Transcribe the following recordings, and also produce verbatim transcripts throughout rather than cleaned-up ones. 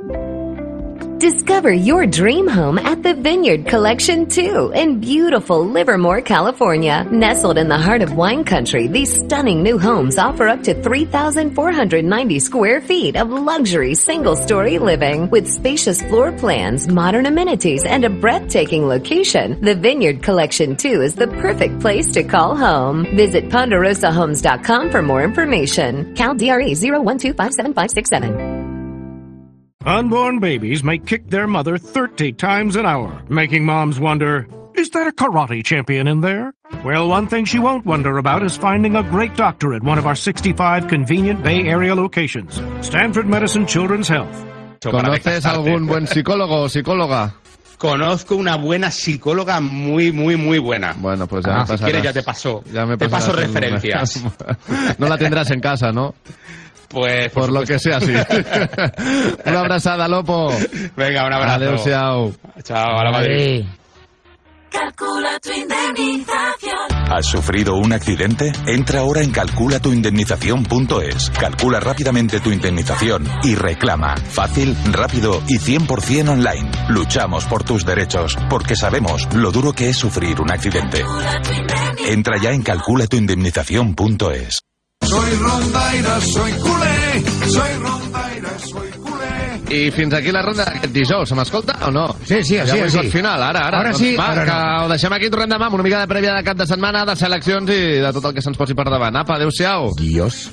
Discover your dream home at the Vineyard Collection two in beautiful Livermore, California. Nestled in the heart of wine country, these stunning new homes offer up to three thousand four hundred ninety square feet of luxury single-story living. With spacious floor plans, modern amenities, and a breathtaking location, the Vineyard Collection two is the perfect place to call home. Visit ponderosa homes dot com for more information. Cal D R E zero one two five seven five six seven. Unborn babies may kick their mother thirty times an hour, making moms wonder, is there a karate champion in there? Well, one thing she won't wonder about is finding a great doctor at one of our sixty-five convenient Bay Area locations. Stanford Medicine Children's Health. ¿Conoces algún buen psicólogo o psicóloga? Conozco una buena psicóloga muy, muy, muy buena. Bueno, pues ya ah, me pasarás. Si quieres ya te paso, ya me te paso referencias. No la tendrás en casa, ¿no? Pues, por, por lo que sea, sí. Una abrazada, Lopo. Venga, un abrazo. Adeu-siau. Chao, a la Madrid. Calcula tu indemnización. ¿Has sufrido un accidente? Entra ahora en calcula tu indemnización punto es. Calcula rápidamente tu indemnización y reclama. Fácil, rápido y cien por ciento online. Luchamos por tus derechos porque sabemos lo duro que es sufrir un accidente. Entra ya en calcula tu indemnización punto es. Soy rondaire, soy culé, soy rondaire, soy culé. I fins aquí la ronda d'aquest dijous. Se m'escolta o no? Sí, sí, ja sí. Ja sí. al final, ara, ara. Ara doncs sí, va, ara que no. ho deixem aquí, tornem demà amb una mica de prèvia de cap de setmana, de seleccions i de tot el que se'ns posi per davant. Apa, adeu-siau. Dios.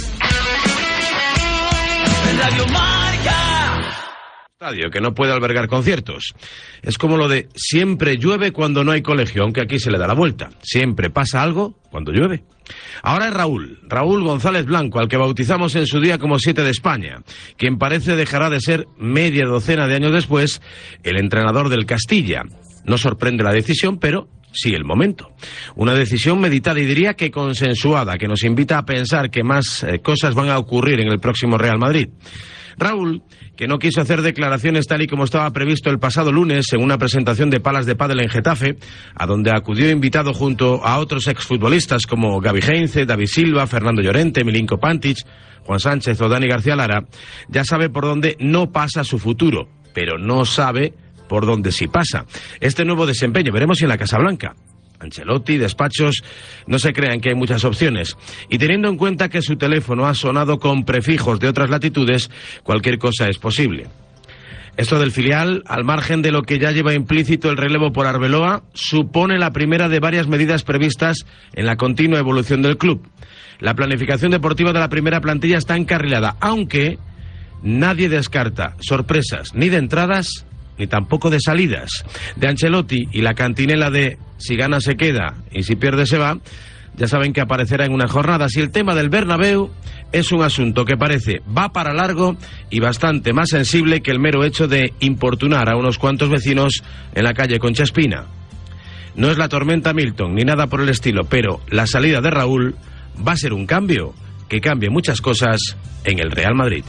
Radio Marca. Estadio que no puede albergar conciertos. Es como lo de siempre llueve cuando no hay colegio, aunque aquí se le da la vuelta. Siempre pasa algo cuando llueve. Ahora es Raúl, Raúl González Blanco, al que bautizamos en su día como Siete de España, quien parece dejará de ser media docena de años después el entrenador del Castilla. No sorprende la decisión, pero sí el momento. Una decisión meditada y diría que consensuada, que nos invita a pensar que más eh, cosas van a ocurrir en el próximo Real Madrid. Raúl, que no quiso hacer declaraciones tal y como estaba previsto el pasado lunes en una presentación de palas de pádel en Getafe, a donde acudió invitado junto a otros exfutbolistas como Gaby Heinze, David Silva, Fernando Llorente, Milinko Pantic, Juan Sánchez o Dani García Lara, ya sabe por dónde no pasa su futuro, pero no sabe por dónde sí pasa. Este nuevo desempeño, veremos si en la Casa Blanca. Ancelotti, despachos, no se crean que hay muchas opciones. Y teniendo en cuenta que su teléfono ha sonado con prefijos de otras latitudes, cualquier cosa es posible. Esto del filial, al margen de lo que ya lleva implícito el relevo por Arbeloa, supone la primera de varias medidas previstas en la continua evolución del club. La planificación deportiva de la primera plantilla está encarrilada, aunque nadie descarta sorpresas ni de entradas ni tampoco de salidas. De Ancelotti y la cantinela de si gana se queda y si pierde se va, ya saben que aparecerá en unas jornadas. Y el tema del Bernabéu es un asunto que parece va para largo y bastante más sensible que el mero hecho de importunar a unos cuantos vecinos en la calle Concha Espina. No es la tormenta Milton ni nada por el estilo, pero la salida de Raúl va a ser un cambio que cambie muchas cosas en el Real Madrid.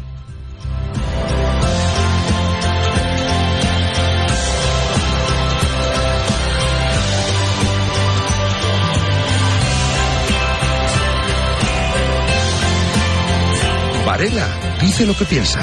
Varela dice lo que piensa.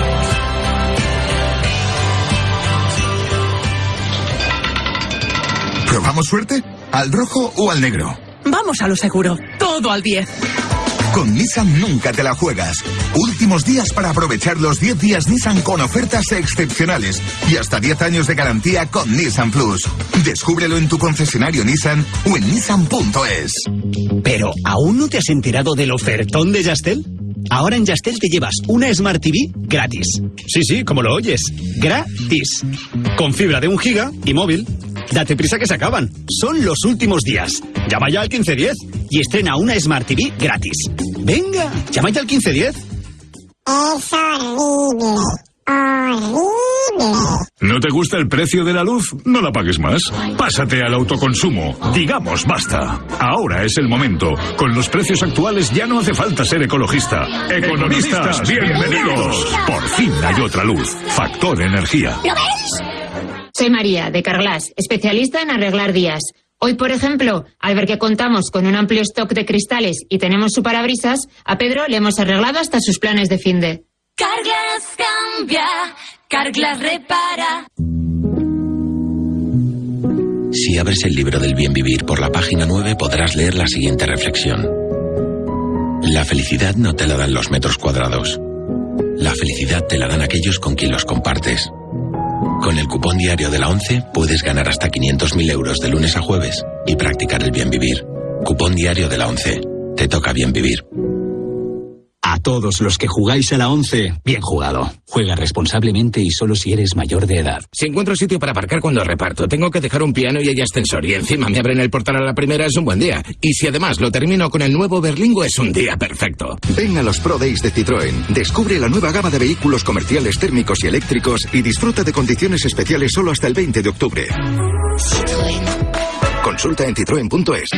¿Probamos suerte? ¿Al rojo o al negro? Vamos a lo seguro. Todo al diez. Con Nissan nunca te la juegas. Últimos días para aprovechar los diez días Nissan con ofertas excepcionales y hasta diez años de garantía con Nissan Plus. Descúbrelo en tu concesionario Nissan o en nissan punto es. ¿Pero aún no te has enterado del ofertón de Yastel? Ahora en Yastel te llevas una Smart T V gratis. Sí, sí, como lo oyes. Gratis. Con fibra de un giga y móvil. Date prisa que se acaban. Son los últimos días. Llama ya al quince diez y estrena una Smart T V gratis. Venga, llama ya al quince diez. Es horrible. Horrible. ¿No te gusta el precio de la luz? No la pagues más. Pásate al autoconsumo. Digamos basta. Ahora es el momento. Con los precios actuales ya no hace falta ser ecologista. Economistas, bienvenidos. Por fin hay otra luz. Factor Energía. ¿Lo ves? Soy María, de Carglass, especialista en arreglar días. Hoy, por ejemplo, al ver que contamos con un amplio stock de cristales y tenemos su parabrisas, a Pedro le hemos arreglado hasta sus planes de finde. Carglass cambia, Carglass repara. Si abres el libro del bien vivir por la página nueve podrás leer la siguiente reflexión. La felicidad no te la dan los metros cuadrados. La felicidad te la dan aquellos con quien los compartes. Con el cupón diario de la ONCE puedes ganar hasta quinientos mil euros de lunes a jueves y practicar el bien vivir. Cupón diario de la ONCE. Te toca bien vivir. A todos los que jugáis a la ONCE, bien jugado. Juega responsablemente y solo si eres mayor de edad. Si encuentro sitio para aparcar cuando reparto, tengo que dejar un piano y hay ascensor y encima me abren el portal a la primera, es un buen día. Y si además lo termino con el nuevo Berlingo, es un día perfecto. Ven a los Pro Days de Citroën. Descubre la nueva gama de vehículos comerciales térmicos y eléctricos y disfruta de condiciones especiales solo hasta el veinte de octubre. Citroën. Consulta en citroen punto es.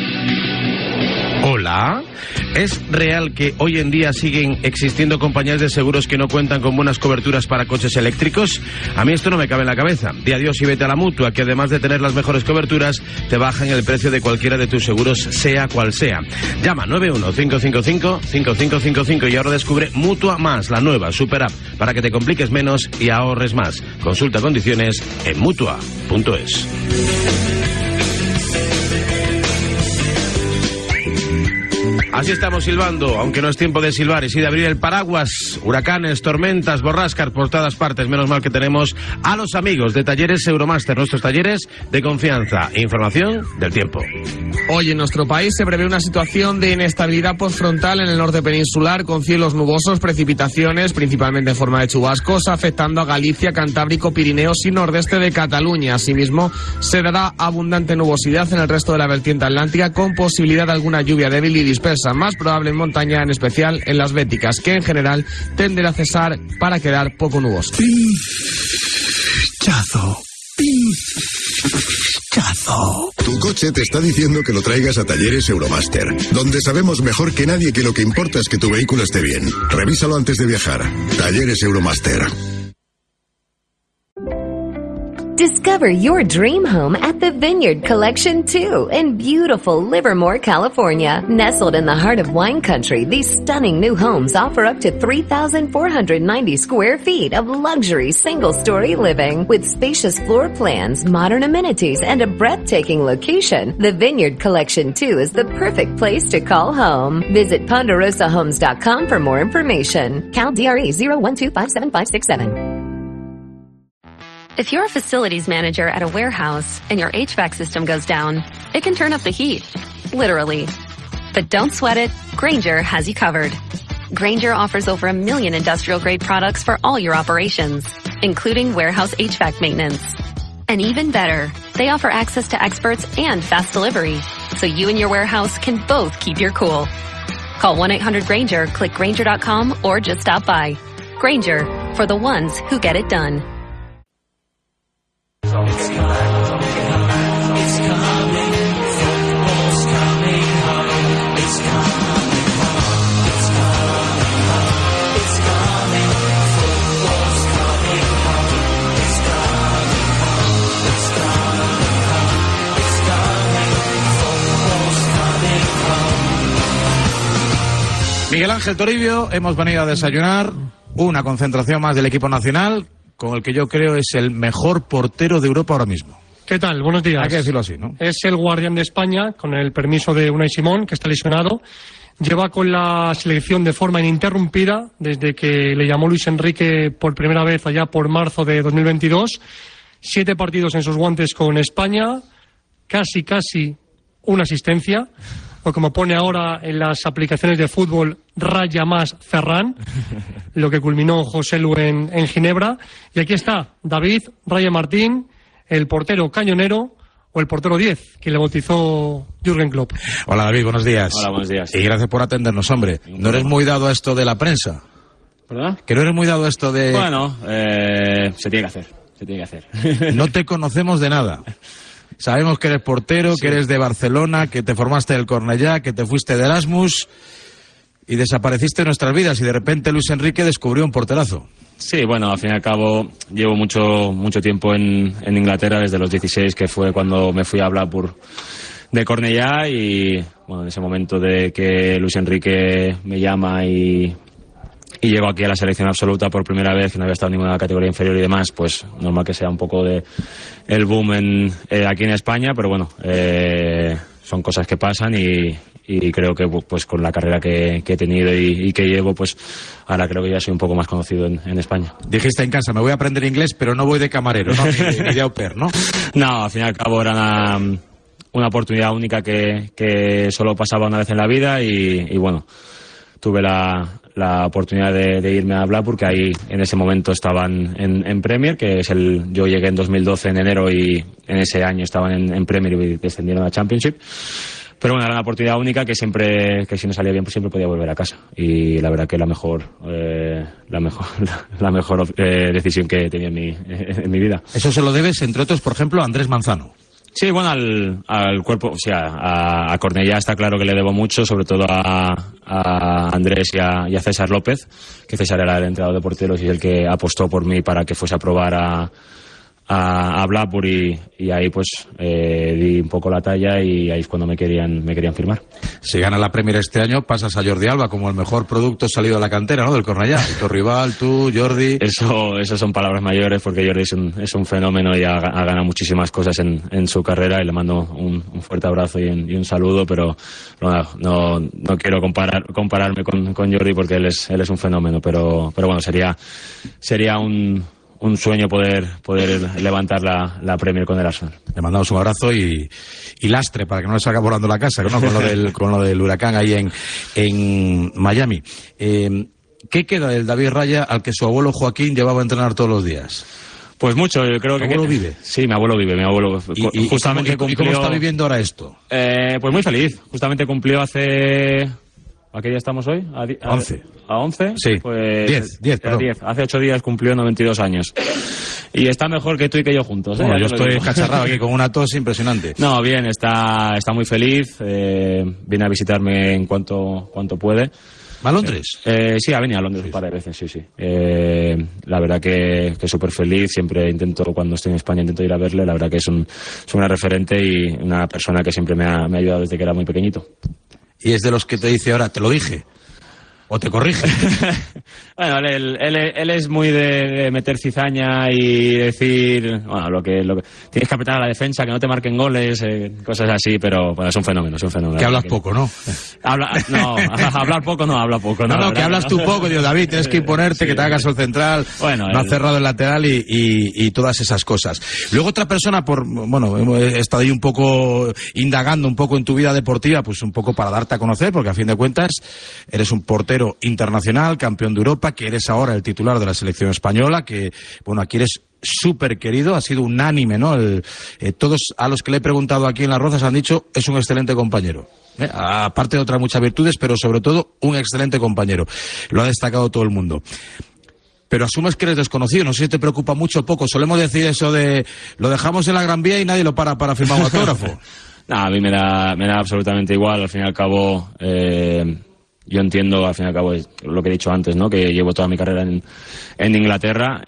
Hola. ¿Es real que hoy en día siguen existiendo compañías de seguros que no cuentan con buenas coberturas para coches eléctricos? A mí esto no me cabe en la cabeza. Di adiós y vete a la Mutua, que además de tener las mejores coberturas, te bajan el precio de cualquiera de tus seguros, sea cual sea. Llama nueve uno cinco cinco cinco cinco cinco cinco cinco y ahora descubre Mutua Más, la nueva super app, para que te compliques menos y ahorres más. Consulta condiciones en mutua punto es. Así estamos silbando, aunque no es tiempo de silbar, y sí de abrir el paraguas. Huracanes, tormentas, borrascas por todas partes. Menos mal que tenemos a los amigos de Talleres Euromaster, nuestros talleres de confianza. Información del tiempo. Hoy en nuestro país se prevé una situación de inestabilidad postfrontal en el norte peninsular, con cielos nubosos, precipitaciones, principalmente en forma de chubascos, afectando a Galicia, Cantábrico, Pirineos y nordeste de Cataluña. Asimismo, se dará abundante nubosidad en el resto de la vertiente atlántica, con posibilidad de alguna lluvia débil y dispersa, más probable en montaña, en especial en las Béticas, que en general tenderá a cesar para quedar poco nuboso. Pinchazo. Pinchazo. Tu coche te está diciendo que lo traigas a Talleres Euromaster, donde sabemos mejor que nadie que lo que importa es que tu vehículo esté bien. Revísalo antes de viajar. Talleres Euromaster. Discover your dream home at the Vineyard Collection two in beautiful Livermore, California. Nestled in the heart of wine country, these stunning new homes offer up to three thousand four hundred ninety square feet of luxury single-story living. With spacious floor plans, modern amenities, and a breathtaking location, the Vineyard Collection two is the perfect place to call home. Visit ponderosa homes dot com for more information. Cal D R E zero one two five seven five six seven. If you're a facilities manager at a warehouse and your H V A C system goes down, it can turn up the heat, literally. But don't sweat it, Grainger has you covered. Grainger offers over a million industrial-grade products for all your operations, including warehouse H V A C maintenance. And even better, they offer access to experts and fast delivery, so you and your warehouse can both keep your cool. Call one eight hundred Grainger, click Grainger dot com, or just stop by. Grainger, for the ones who get it done. It's coming, it's coming, football's coming home. It's coming home, it's coming home. It's coming, football's coming home. It's coming home, it's coming home. It's coming, football's coming home. Miguel Ángel Toribio, hemos venido a desayunar una concentración más del equipo nacional, con el que yo creo es el mejor portero de Europa ahora mismo. ¿Qué tal? Buenos días. Hay que decirlo así, ¿no? Es el guardián de España, con el permiso de Unai Simón, que está lesionado. Lleva con la selección de forma ininterrumpida desde que le llamó Luis Enrique por primera vez allá por marzo de dos mil veintidós. Siete partidos en sus guantes con España, casi, casi una asistencia. O como pone ahora en las aplicaciones de fútbol, raya más Ferran, lo que culminó José Lu en, en Ginebra. Y aquí está David Raya Martín, el portero cañonero, o el portero diez, que le bautizó Jürgen Klopp. Hola David, buenos días. Hola, buenos días. Y gracias por atendernos, hombre. No eres muy dado a esto de la prensa. ¿Verdad? Que no eres muy dado a esto de... Bueno, eh, se tiene que hacer, se tiene que hacer. No te conocemos de nada. Sabemos que eres portero, sí, que eres de Barcelona, que te formaste del Cornellá, que te fuiste de Erasmus y desapareciste de nuestras vidas y de repente Luis Enrique descubrió un porterazo. Sí, bueno, al fin y al cabo llevo mucho mucho tiempo en, en Inglaterra, desde los dieciséis, que fue cuando me fui a hablar por de Cornellá, y bueno, en ese momento de que Luis Enrique me llama y, y llego aquí a la selección absoluta por primera vez, que no había estado en ninguna categoría inferior y demás, pues normal que sea un poco de el boom en, eh, aquí en España, pero bueno, eh, son cosas que pasan y, y creo que pues con la carrera que, que he tenido y, y que llevo, pues ahora creo que ya soy un poco más conocido en, en España. Dijiste en casa, me voy a aprender inglés, pero no voy de camarero, ¿no? ni, ni de au pair, ¿no? No, al fin y al cabo era una, una oportunidad única que, que solo pasaba una vez en la vida y, y bueno, tuve la, la oportunidad de, de irme a Blackburn, que ahí en ese momento estaban en, en Premier, que es el, yo llegué en dos mil doce en enero y en ese año estaban en, en Premier y descendieron a Championship. Pero bueno, era una oportunidad única que siempre, que si no salía bien, pues siempre podía volver a casa. Y la verdad que la mejor, eh, la mejor, la mejor eh, decisión que he tenido en mi, en mi vida. Eso se lo debes, entre otros, por ejemplo, a Andrés Manzano. Sí, bueno, al, al cuerpo, o sea, a, a Cornellá está claro que le debo mucho, sobre todo a, a Andrés y a, y a César López, que César era el entrenador de porteros y el que apostó por mí para que fuese a probar a, a, a Blackburn y, y ahí pues eh, di un poco la talla y ahí es cuando me querían, me querían firmar. Si gana la Premier este año, pasas a Jordi Alba como el mejor producto salido de la cantera, ¿no? Del Cornellá. Tu rival, tú, Jordi. Eso, eso son palabras mayores porque Jordi es un, es un fenómeno y ha, ha ganado muchísimas cosas en, en su carrera y le mando un, un fuerte abrazo y un, y un saludo, pero no, no, no quiero comparar, compararme con, con Jordi porque él es, él es un fenómeno, pero, pero bueno, sería, sería un, un sueño poder, poder levantar la, la Premier con el Arsenal. Le mandamos un abrazo y, y lastre para que no le salga volando la casa, ¿no? Con lo del, con lo del huracán ahí en, en Miami. Eh, ¿Qué queda del David Raya al que su abuelo Joaquín llevaba a entrenar todos los días? Pues mucho, yo creo que... ¿Tu abuelo vive? Sí, mi abuelo vive, mi abuelo ¿Y, y, justamente y cómo, cumplió... ¿Y cómo está viviendo ahora esto? Eh, pues muy feliz, justamente cumplió hace... ¿A qué día estamos hoy? ¿A, di... a once. ¿A once? Sí, pues... diez, diez, perdón. diez. Hace ocho días cumplió noventa y dos años. Y está mejor que tú y que yo juntos. ¿eh? Bueno, yo Te lo estoy digo. cacharrado aquí con una tos impresionante. No, bien, está, está muy feliz. Eh, viene a visitarme en cuanto, cuanto puede. ¿Va a Londres? Eh, sí, ha venido a Londres un par de veces, sí, sí. Eh, la verdad que, que súper feliz. Siempre intento, cuando estoy en España, intento ir a verle. La verdad que es, un, es una referente y una persona que siempre me ha, me ha ayudado desde que era muy pequeñito. Y es de los que te dice ahora, te lo dije. ¿O te corrige? Bueno, él, él, él es muy de, de meter cizaña y decir, bueno, lo que, lo que tienes que apretar a la defensa, que no te marquen goles, eh, cosas así, pero bueno, es un fenómeno, es un fenómeno. Que hablas que, poco, ¿no? Habla, no, hablar poco no, habla poco. No, No, no, que hablas tú poco, digo, David, tienes que imponerte, sí, que te hagas el central, bueno, no el... has cerrado el lateral y, y, y todas esas cosas. Luego otra persona, por bueno, he estado ahí un poco indagando un poco en tu vida deportiva, pues un poco para darte a conocer, porque a fin de cuentas eres un portero internacional, campeón de Europa, que eres ahora el titular de la selección española, que, bueno, aquí eres súper querido, ha sido unánime, ¿no? El, eh, todos a los que le he preguntado aquí en Las Rozas han dicho, es un excelente compañero. ¿eh? Aparte de otras muchas virtudes, pero sobre todo un excelente compañero. Lo ha destacado todo el mundo. Pero asumes que eres desconocido, no sé si te preocupa mucho o poco. Solemos decir eso de, lo dejamos en la Gran Vía y nadie lo para para firmar un autógrafo. No, a mí me da, me da absolutamente igual, al fin y al cabo... Eh... Yo entiendo, al fin y al cabo, lo que he dicho antes, ¿no? Que llevo toda mi carrera en, en Inglaterra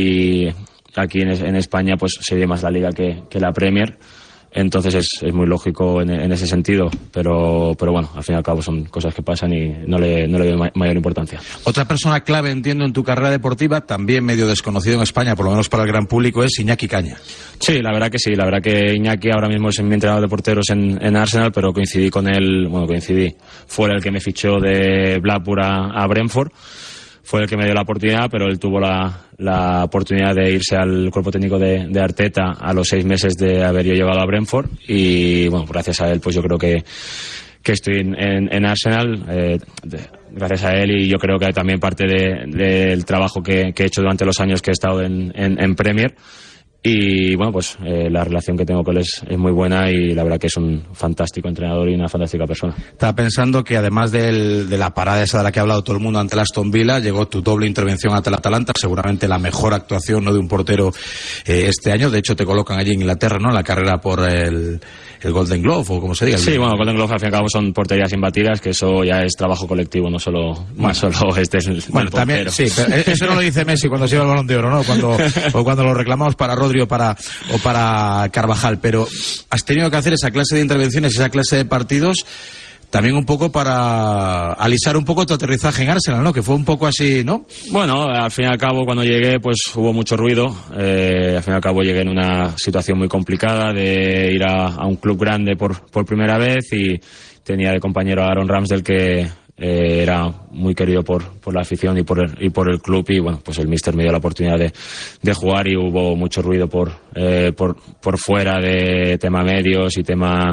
y aquí en, en España pues se ve más la Liga que, que la Premier. Entonces es, es muy lógico en, en ese sentido, pero, pero bueno, al fin y al cabo son cosas que pasan y no le, no le doy ma mayor importancia. Otra persona clave, entiendo, en tu carrera deportiva, también medio desconocido en España, por lo menos para el gran público, es Iñaki Caña. Sí, la verdad que sí, la verdad que Iñaki ahora mismo es mi entrenador de porteros en, en Arsenal, pero coincidí con él, bueno, coincidí, fue el que me fichó de Blackburn a, a Brentford. Fue el que me dio la oportunidad, pero él tuvo la, la oportunidad de irse al cuerpo técnico de, de Arteta a los seis meses de haber yo llegado a Brentford y bueno, gracias a él pues yo creo que, que estoy en, en, en Arsenal, eh, de, gracias a él y yo creo que también parte de, del trabajo que, que he hecho durante los años que he estado en, en, en Premier. Y bueno, pues eh, la relación que tengo con él es, es muy buena y la verdad que es un fantástico entrenador y una fantástica persona. Estaba pensando que además del, de la parada esa de la que ha hablado todo el mundo ante el Aston Villa, llegó tu doble intervención ante el Atalanta, seguramente la mejor actuación, ¿no?, de un portero eh, este año. De hecho te colocan allí en Inglaterra, ¿no?, en la carrera por el, el Golden Glove o como se diga. Sí, bueno, Golden Glove al fin y al cabo son porterías imbatidas, que eso ya es trabajo colectivo, no solo, bueno, más solo este es el bueno, también, sí, pero eso no lo dice Messi cuando se lleva el Balón de Oro, ¿no?, cuando, o cuando lo reclamamos para Rodri o para, o para Carvajal, pero has tenido que hacer esa clase de intervenciones, esa clase de partidos también un poco para alisar un poco tu aterrizaje en Arsenal, ¿no? Que fue un poco así, ¿no? Bueno, al fin y al cabo, cuando llegué, pues hubo mucho ruido. Eh, al fin y al cabo llegué en una situación muy complicada de ir a, a un club grande por, por primera vez, y tenía de compañero a Aaron Ramsdale, que eh, era muy querido por, por la afición y por, el, y por el club, y bueno, pues el míster me dio la oportunidad de, de jugar, y hubo mucho ruido por, eh, por, por fuera de tema medios y tema...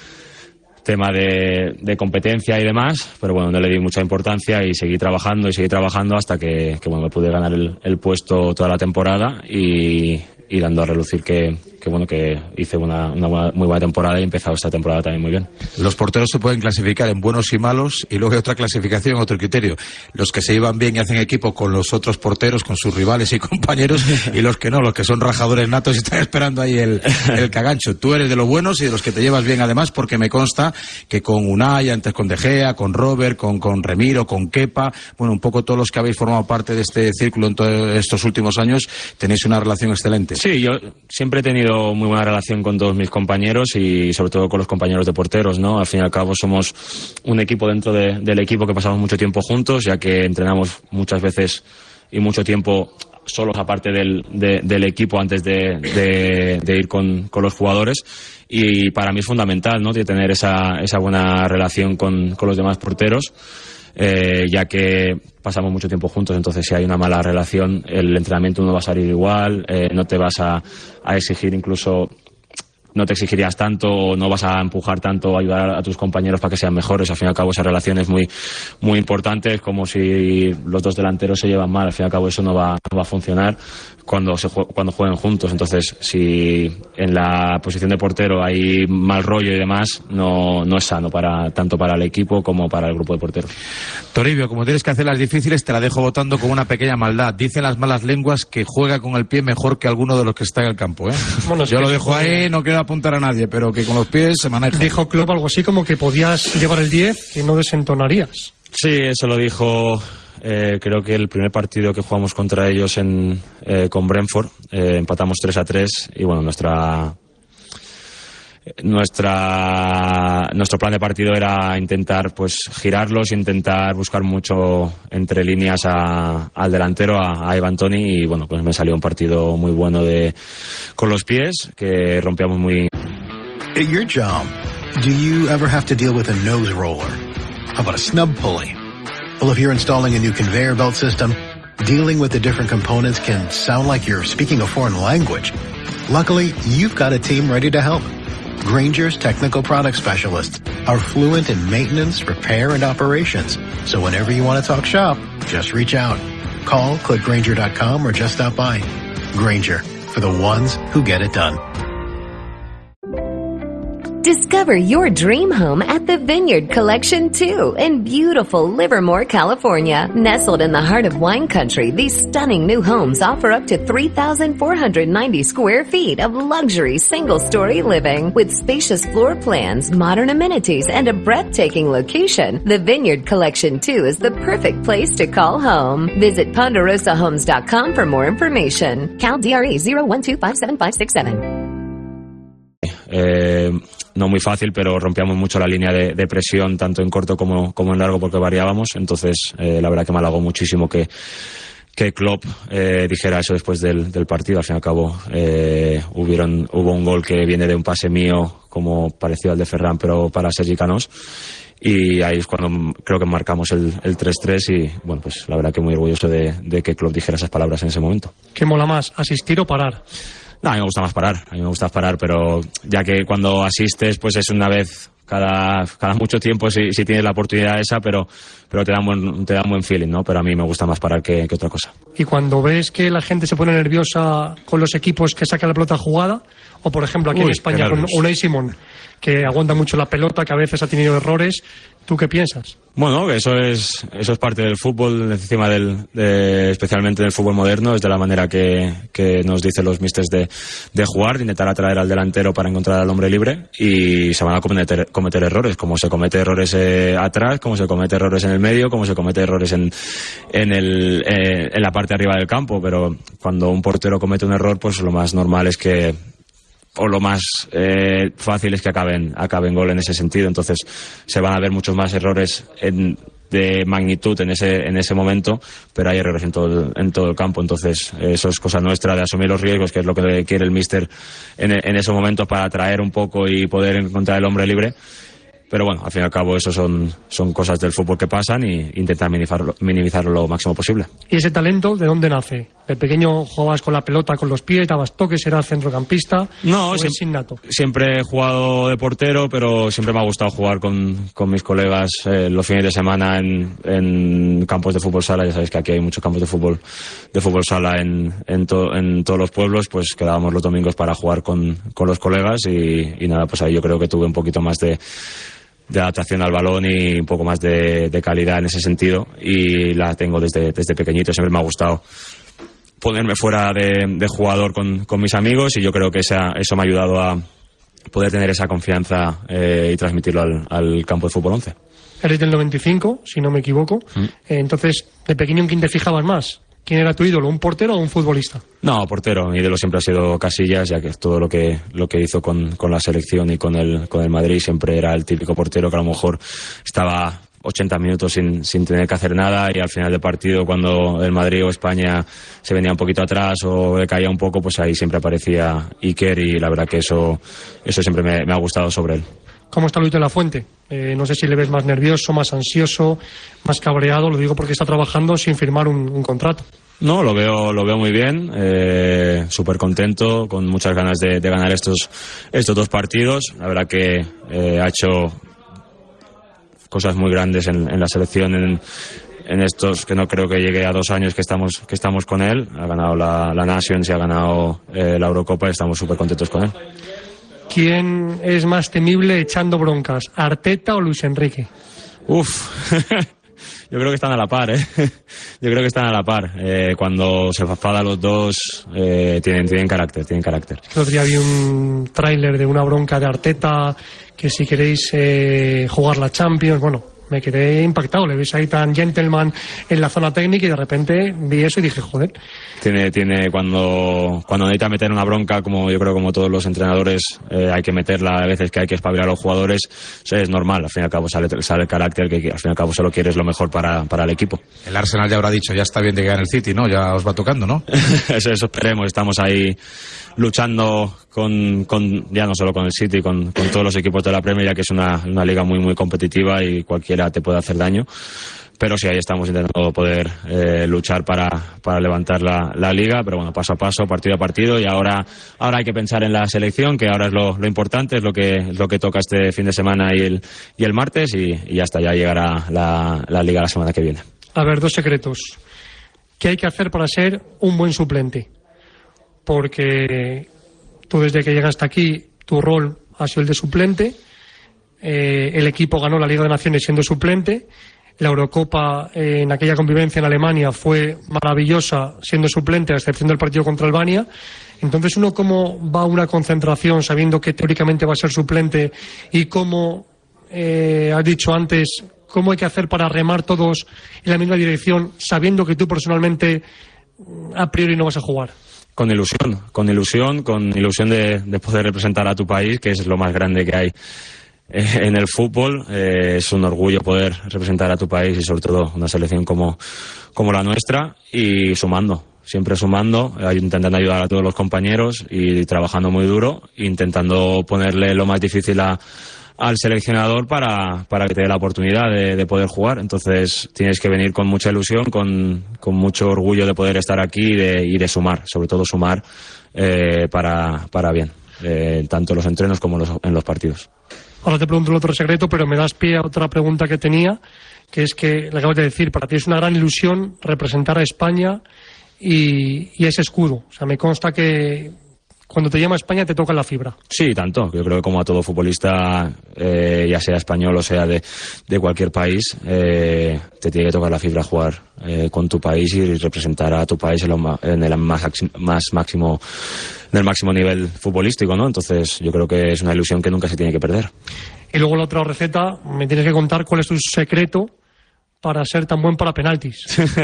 tema de, de competencia y demás, pero bueno, no le di mucha importancia y seguí trabajando y seguí trabajando hasta que, que bueno, me pude ganar el, el puesto toda la temporada, y, y dando a relucir que, que bueno, que hice una, una buena, muy buena temporada, y he empezado esta temporada también muy bien. Los porteros se pueden clasificar en buenos y malos, y luego hay otra clasificación, otro criterio. Los que se llevan bien y hacen equipo con los otros porteros, con sus rivales y compañeros, y los que no, los que son rajadores natos y están esperando ahí el, el cagancho. Tú eres de los buenos y de los que te llevas bien, además, porque me consta que con Unai, antes con De Gea, con Robert, con, con Remiro, con Kepa, bueno, un poco todos los que habéis formado parte de este círculo en todos estos últimos años, tenéis una relación excelente. Sí, yo siempre he tenido muy buena relación con todos mis compañeros, y sobre todo con los compañeros de porteros, ¿no? Al fin y al cabo somos un equipo dentro de, del equipo, que pasamos mucho tiempo juntos, ya que entrenamos muchas veces y mucho tiempo solos aparte del, de, del equipo antes de, de, de ir con, con los jugadores, y para mí es fundamental, ¿no?, de tener esa, esa buena relación con, con los demás porteros, eh, ya que pasamos mucho tiempo juntos. Entonces, si hay una mala relación, el entrenamiento no va a salir igual, eh, no te vas a, a exigir, incluso no te exigirías tanto, o no vas a empujar tanto, a ayudar a tus compañeros para que sean mejores. Al fin y al cabo, esa relación es muy, muy importante. Es como si los dos delanteros se llevan mal, al fin y al cabo eso no va, no va a funcionar cuando se cuando jueguen juntos. Entonces, si en la posición de portero hay mal rollo y demás, no, no es sano para tanto para el equipo como para el grupo de porteros. Toribio, como tienes que hacer las difíciles, te la dejo votando con una pequeña maldad. Dicen las malas lenguas que juega con el pie mejor que alguno de los que está en el campo, ¿eh? Bueno, yo lo dejo ahí, no quiero apuntar a nadie, pero que con los pies se maneja. Dijo Klopp algo así como que podías llevar el diez y no desentonarías. Sí, eso lo dijo, eh, creo que el primer partido que jugamos contra ellos en, eh, con Brentford, eh, empatamos tres a tres, y bueno, nuestra nuestra nuestro plan de partido era intentar pues girarlos, intentar buscar mucho entre líneas a, al delantero, a, a Ivan Toney, y bueno, pues me salió un partido muy bueno de con los pies, que rompíamos muy. At your job, do you ever have to deal with a nose roller? How about a snub pulley? Well, if you're installing a new conveyor belt system, dealing with the different components can sound like you're speaking a foreign language. Luckily, you've got a team ready to help. Grainger's technical product specialists are fluent in maintenance, repair, and operations. So whenever you want to talk shop, just reach out. Call, click Grainger dot com, or just stop by. Grainger, for the ones who get it done. Discover your dream home at the Vineyard Collection two in beautiful Livermore, California. Nestled in the heart of wine country, these stunning new homes offer up to three thousand four hundred ninety square feet of luxury single-story living. With spacious floor plans, modern amenities, and a breathtaking location, the Vineyard Collection two is the perfect place to call home. Visit ponderosa homes dot com for more information. Cal D R E zero one two five seven five six seven. Eh, no muy fácil, pero rompíamos mucho la línea de, de presión, tanto en corto como, como en largo, porque variábamos. Entonces, eh, la verdad que me halagó muchísimo que, que Klopp eh, dijera eso después del, del partido. Al fin y al cabo, eh, hubieron, hubo un gol que viene de un pase mío, como parecido al de Ferran, pero para Sergi Canós. Y ahí es cuando creo que marcamos el, el tres tres, y bueno, pues la verdad que muy orgulloso de, de que Klopp dijera esas palabras en ese momento. ¿Qué mola más, asistir o parar? No, a mí me gusta más parar, a mí me gusta parar, pero ya que cuando asistes pues es una vez cada, cada mucho tiempo si, si tienes la oportunidad esa, pero, pero te da un buen, te da un buen feeling, ¿no? Pero a mí me gusta más parar que, que otra cosa. Y cuando ves que la gente se pone nerviosa con los equipos que sacan la pelota jugada, o por ejemplo aquí Uy, en España con Unai Simón, que aguanta mucho la pelota, que a veces ha tenido errores, ¿tú qué piensas? Bueno, eso es eso es parte del fútbol, encima del, de, especialmente del fútbol moderno, es de la manera que, que nos dicen los místers de, de jugar, de intentar atraer al delantero para encontrar al hombre libre, y se van a cometer, cometer errores, como se comete errores eh, atrás, como se comete errores en el medio, como se comete errores en, en, el, eh, en la parte de arriba del campo, pero cuando un portero comete un error, pues lo más normal es que o lo más eh, fácil es que acaben, acaben gol en ese sentido. Entonces se van a ver muchos más errores en, de magnitud en ese en ese momento, pero hay errores en todo el, en todo el campo. Entonces eso es cosa nuestra de asumir los riesgos, que es lo que quiere el míster en, en ese momento, para atraer un poco y poder encontrar el hombre libre. Pero bueno, al fin y al cabo eso son, son cosas del fútbol que pasan y intentar minimizarlo, minimizarlo lo máximo posible. ¿Y ese talento de dónde nace? ¿De pequeño jugabas con la pelota con los pies, dabas toques, eras centrocampista? No, ¿o siempre, es innato? siempre he jugado de portero, pero siempre me ha gustado jugar con, con mis colegas eh, los fines de semana en, en campos de fútbol sala. Ya sabéis que aquí hay muchos campos de fútbol de fútbol sala en, en, to, en todos los pueblos. Pues quedábamos los domingos para jugar con, con los colegas y, y nada, pues ahí yo creo que tuve un poquito más de de adaptación al balón y un poco más de, de calidad en ese sentido, y la tengo desde, desde pequeñito. Siempre me ha gustado ponerme fuera de, de jugador con, con mis amigos, y yo creo que esa, eso me ha ayudado a poder tener esa confianza eh, y transmitirlo al, al campo de fútbol once. Eres del noventa y cinco, si no me equivoco. Mm. Eh, entonces, ¿de pequeño en quién te fijabas más? ¿Quién era tu ídolo, un portero o un futbolista? No, portero. Mi ídolo siempre ha sido Casillas, ya que todo lo que lo que hizo con, con la selección y con el con el Madrid siempre era el típico portero que a lo mejor estaba ochenta minutos sin, sin tener que hacer nada, y al final del partido, cuando el Madrid o España se venía un poquito atrás o caía un poco, pues ahí siempre aparecía Iker, y la verdad que eso, eso siempre me, me ha gustado sobre él. ¿Cómo está Luis de la Fuente? Eh, no sé si le ves más nervioso, más ansioso, más cabreado. Lo digo porque está trabajando sin firmar un, un contrato. No, lo veo, lo veo muy bien, eh, súper contento, con muchas ganas de, de ganar estos, estos dos partidos. La verdad que eh, ha hecho cosas muy grandes en, en la selección en, en estos, que no creo que llegue a dos años que estamos, que estamos con él. Ha ganado la, la Nations y ha ganado eh, la Eurocopa, y estamos súper contentos con él. ¿Quién es más temible echando broncas, Arteta o Luis Enrique? Uf, yo creo que están a la par, ¿eh? Yo creo que están a la par. Eh, cuando se enfadan los dos, eh, tienen, tienen carácter, tienen carácter. El otro día vi un tráiler de una bronca de Arteta, que si queréis eh, jugar la Champions, bueno, me quedé impactado. Le ves ahí tan gentleman en la zona técnica, y de repente vi eso y dije, joder. Tiene, tiene cuando, cuando necesita meter una bronca, como yo creo como todos los entrenadores, eh, hay que meterla a veces, que hay que espabilar a los jugadores. Eso es normal, al fin y al cabo sale, sale el carácter, que, que al fin y al cabo solo quieres lo mejor para, para el equipo. El Arsenal ya habrá dicho, ya está bien de que gane el City, ¿no? Ya os va tocando, ¿no? eso, eso esperemos, estamos ahí luchando con, con ya no solo con el City, con, con todos los equipos de la Premier, ya que es una, una liga muy muy competitiva y cualquiera te puede hacer daño. Pero sí, ahí estamos intentando poder eh, luchar para, para levantar la, la liga, pero bueno, paso a paso, partido a partido, y ahora, ahora hay que pensar en la selección, que ahora es lo, lo importante, es lo que, es lo que toca este fin de semana y el, y el martes, y, y hasta ya llegará la, la liga la semana que viene. A ver, dos secretos. ¿Qué hay que hacer para ser un buen suplente? Porque tú, desde que llegaste aquí, tu rol ha sido el de suplente, eh, el equipo ganó la Liga de Naciones siendo suplente, la Eurocopa eh, en aquella convivencia en Alemania fue maravillosa siendo suplente, a excepción del partido contra Albania. Entonces, uno, ¿cómo va a una concentración sabiendo que teóricamente va a ser suplente? Y cómo, eh, has dicho antes, ¿cómo hay que hacer para remar todos en la misma dirección, sabiendo que tú personalmente a priori no vas a jugar? Con ilusión, con ilusión, con ilusión de, de poder representar a tu país, que es lo más grande que hay en el fútbol. Eh, es un orgullo poder representar a tu país, y sobre todo una selección como, como la nuestra, y sumando, siempre sumando, intentando ayudar a todos los compañeros y trabajando muy duro, intentando ponerle lo más difícil a, al seleccionador para, para que te dé la oportunidad de, de poder jugar. Entonces tienes que venir con mucha ilusión, con, con mucho orgullo de poder estar aquí y de, y de sumar, sobre todo sumar eh, para, para bien, eh, tanto en los entrenos como en los, en los partidos. Ahora te pregunto el otro secreto, pero me das pie a otra pregunta que tenía, que es que, le acabas de decir, para ti es una gran ilusión representar a España y, y ese escudo. O sea, me consta que cuando te llama España te toca la fibra. Sí, tanto. Yo creo que como a todo futbolista, eh, ya sea español o sea de, de cualquier país, eh, te tiene que tocar la fibra jugar eh, con tu país y representar a tu país en, lo, en el más, más máximo, en el máximo nivel futbolístico, ¿no? Entonces yo creo que es una ilusión que nunca se tiene que perder. Y luego la otra receta, me tienes que contar cuál es tu secreto para ser tan buen para penaltis?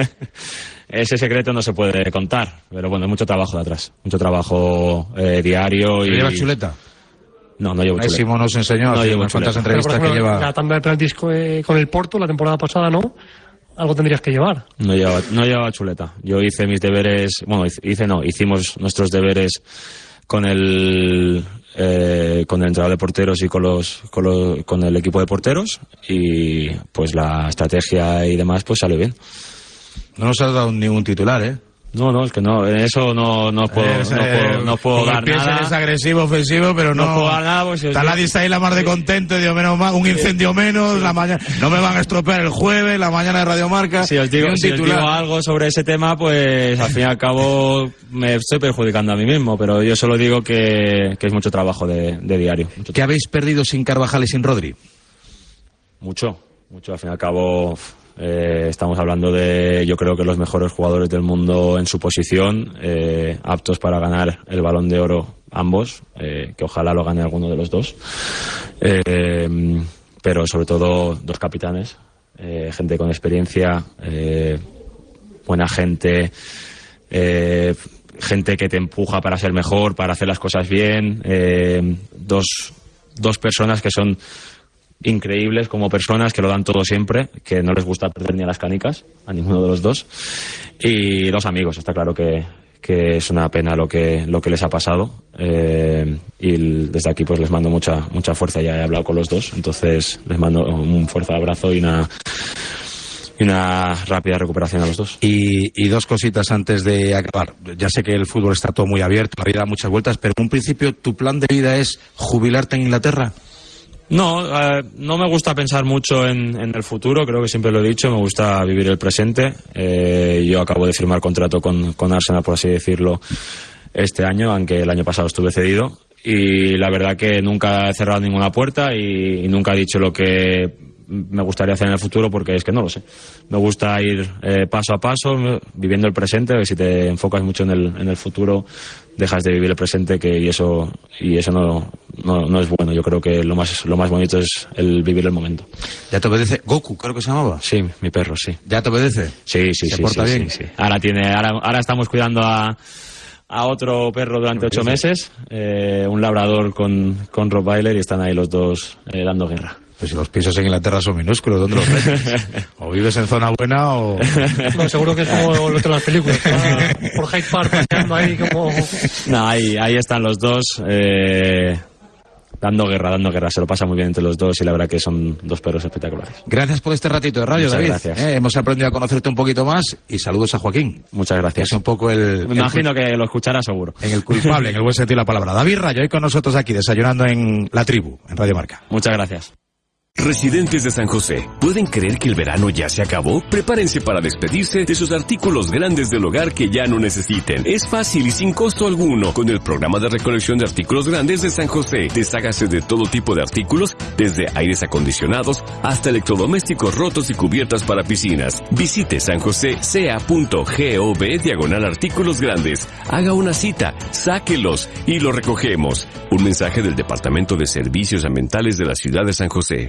Ese secreto no se puede contar, pero bueno, hay mucho trabajo de atrás, mucho trabajo eh, diario. Y... ¿Llevas chuleta? No, no llevo Ahí chuleta. Simón nos enseñó no hace llevo unas cuantas chuleta. entrevistas Pero, por ejemplo, que lleva... la tanda de penaltis co- eh, con el Porto la temporada pasada, ¿no? Algo tendrías que llevar. No llevaba, no llevaba chuleta. Yo hice mis deberes, bueno, hice, hice no, hicimos nuestros deberes con el eh, con el entrenador de porteros y con los, con los con el equipo de porteros, y pues la estrategia y demás pues salió bien. No nos has dado ningún titular, ¿eh? No, no, es que no, en eso no, no puedo, Eh, no puedo, no puedo como el dar Pilsen nada. es agresivo, ofensivo, pero no, No puedo dar nada, pues, está yo- la lista ahí la más de contento, digo, menos mal, un incendio menos, la mañana, no me van a estropear el jueves, la mañana de Radio Marca. Si os digo, y un si os titular. digo algo sobre ese tema, pues al fin y al cabo me estoy perjudicando a mí mismo, pero yo solo digo que, que es mucho trabajo de, de diario. Mucho ¿Qué habéis perdido sin Carvajal y sin Rodri? Mucho, mucho. Al fin y al cabo eh, estamos hablando de, yo creo que los mejores jugadores del mundo en su posición, eh, aptos para ganar el Balón de Oro ambos, eh, que ojalá lo gane alguno de los dos. Eh, pero sobre todo dos capitanes, eh, gente con experiencia, eh, buena gente, eh, gente que te empuja para ser mejor, para hacer las cosas bien, eh, dos, dos personas que son increíbles como personas, que lo dan todo siempre, que no les gusta perder ni a las canicas, a ninguno de los dos, y dos amigos. Está claro que, que es una pena lo que, lo que les ha pasado, eh, y el- desde aquí pues les mando mucha, mucha fuerza. Ya he hablado con los dos, entonces les mando un fuerte abrazo y una, y una rápida recuperación a los dos. Y, y dos cositas antes de acabar. Ya sé que el fútbol está todo muy abierto, la vida da muchas vueltas, pero en un principio, ¿tu plan de vida es jubilarte en Inglaterra? No, eh, no me gusta pensar mucho en, en el futuro, creo que siempre lo he dicho, me gusta vivir el presente. Eh, yo acabo de firmar contrato con, con Arsenal, por así decirlo, este año, aunque el año pasado estuve cedido. Y la verdad que nunca he cerrado ninguna puerta y, y nunca he dicho lo que me gustaría hacer en el futuro, porque es que no lo sé. Me gusta ir eh, paso a paso, viviendo el presente, que si te enfocas mucho en el, en el futuro, dejas de vivir el presente, que y eso y eso no, no, no es bueno. Yo creo que lo más lo más bonito es el vivir el momento. ¿Ya te obedece? Goku, creo que se llamaba. Sí, mi perro, sí. ¿Ya te obedece? Sí, sí, ¿Se sí. porta sí, bien? sí, sí. Ahora tiene, ahora, ahora estamos cuidando a, a otro perro durante ocho meses, eh, un labrador con, con Rottweiler, y están ahí los dos eh, dando guerra. Pues si los pisos en Inglaterra son minúsculos, ¿dónde los metes? O vives en zona buena o... No, seguro que es como lo de las películas. Está por Hyde Park paseando ahí como... No, ahí, ahí están los dos, eh, dando guerra, dando guerra. Se lo pasa muy bien entre los dos y la verdad que son dos perros espectaculares. Gracias por este ratito de radio, Muchas David. gracias. Eh, hemos aprendido a conocerte un poquito más y saludos a Joaquín. Muchas gracias. Es un poco el... Me imagino que lo escuchará seguro. En el culpable, en el buen sentido de la palabra. David Rayo, hoy con nosotros aquí, desayunando en La Tribu, en Radio Marca. Muchas gracias. Residentes de San José, ¿pueden creer que el verano ya se acabó? Prepárense para despedirse de sus artículos grandes del hogar que ya no necesiten. Es fácil y sin costo alguno con el programa de recolección de artículos grandes de San José. Deshágase de todo tipo de artículos, desde aires acondicionados hasta electrodomésticos rotos y cubiertas para piscinas. Visite sanjosecea.gov diagonal artículos grandes. Haga una cita, sáquelos y lo recogemos. Un mensaje del Departamento de Servicios Ambientales de la Ciudad de San José.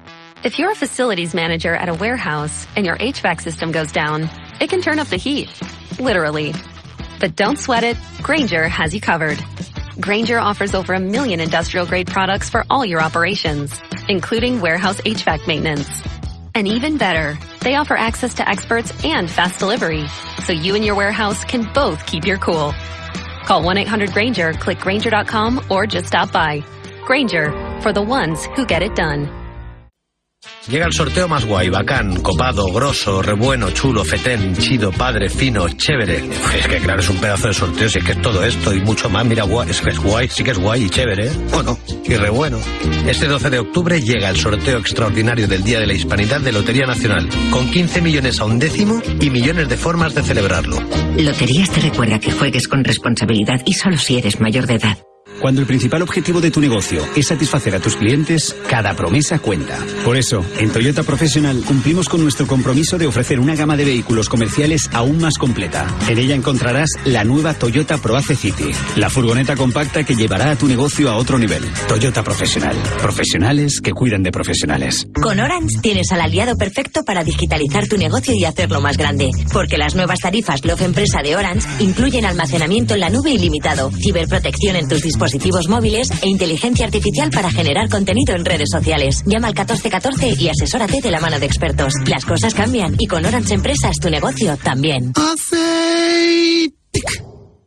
If you're a facilities manager at a warehouse and your H V A C system goes down, it can turn up the heat, literally. But don't sweat it, Grainger has you covered. Grainger offers over a million industrial-grade products for all your operations, including warehouse H V A C maintenance. And even better, they offer access to experts and fast delivery, so you and your warehouse can both keep your cool. Call one eight hundred Grainger, click Grainger dot com, or just stop by. Grainger, for the ones who get it done. Llega el sorteo más guay, bacán, copado, grosso, rebueno, chulo, fetén, chido, padre, fino, chévere. Es que claro, es un pedazo de sorteo, si es que es todo esto y mucho más. Mira, guay, es que es guay, sí que es guay y chévere, ¿eh? Bueno, y re bueno. Este doce de octubre llega el sorteo extraordinario del Día de la Hispanidad de Lotería Nacional, con quince millones a un décimo y millones de formas de celebrarlo. Loterías te recuerda que juegues con responsabilidad y solo si eres mayor de edad. Cuando el principal objetivo de tu negocio es satisfacer a tus clientes, cada promesa cuenta. Por eso, en Toyota Professional cumplimos con nuestro compromiso de ofrecer una gama de vehículos comerciales aún más completa. En ella encontrarás la nueva Toyota Proace City, la furgoneta compacta que llevará a tu negocio a otro nivel. Toyota Professional. Profesionales que cuidan de profesionales. Con Orange tienes al aliado perfecto para digitalizar tu negocio y hacerlo más grande. Porque las nuevas tarifas Love Empresa de Orange incluyen almacenamiento en la nube ilimitado, ciberprotección en tus dispositivos móviles e inteligencia artificial para generar contenido en redes sociales. Llama al catorce catorce y asesórate de la mano de expertos. Las cosas cambian y con Orange Empresas tu negocio también. Hace tic.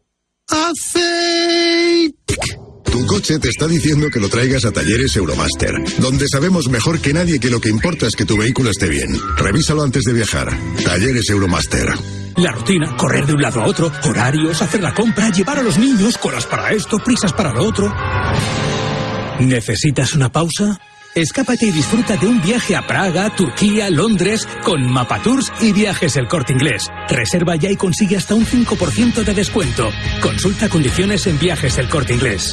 Hace tic. Tu coche te está diciendo que lo traigas a Talleres Euromaster, donde sabemos mejor que nadie que lo que importa es que tu vehículo esté bien. Revísalo antes de viajar. Talleres Euromaster. La rutina, correr de un lado a otro, horarios, hacer la compra, llevar a los niños, colas para esto, prisas para lo otro. ¿Necesitas una pausa? Escápate y disfruta de un viaje a Praga, Turquía, Londres, con Mapatours y Viajes El Corte Inglés. Reserva ya y consigue hasta un cinco por ciento de descuento. Consulta condiciones en Viajes El Corte Inglés.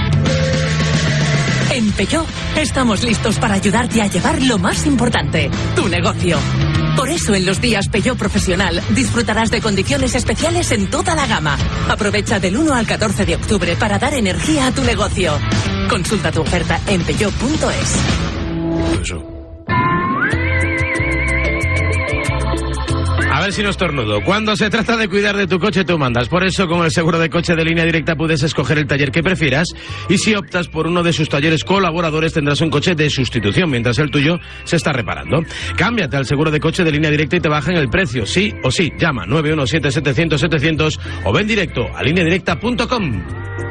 En Peugeot estamos listos para ayudarte a llevar lo más importante, tu negocio. Por eso en los días Peugeot Profesional disfrutarás de condiciones especiales en toda la gama. Aprovecha del uno al catorce de octubre para dar energía a tu negocio. Consulta tu oferta en peugeot punto es. Eso. A ver si no estornudo. Cuando se trata de cuidar de tu coche, tú mandas. Por eso, con el seguro de coche de Línea Directa puedes escoger el taller que prefieras. Y si optas por uno de sus talleres colaboradores, tendrás un coche de sustitución mientras el tuyo se está reparando. Cámbiate al seguro de coche de Línea Directa y te bajan el precio. Sí o sí. Llama nueve uno siete setecientos setecientos o ven directo a línea directa punto com.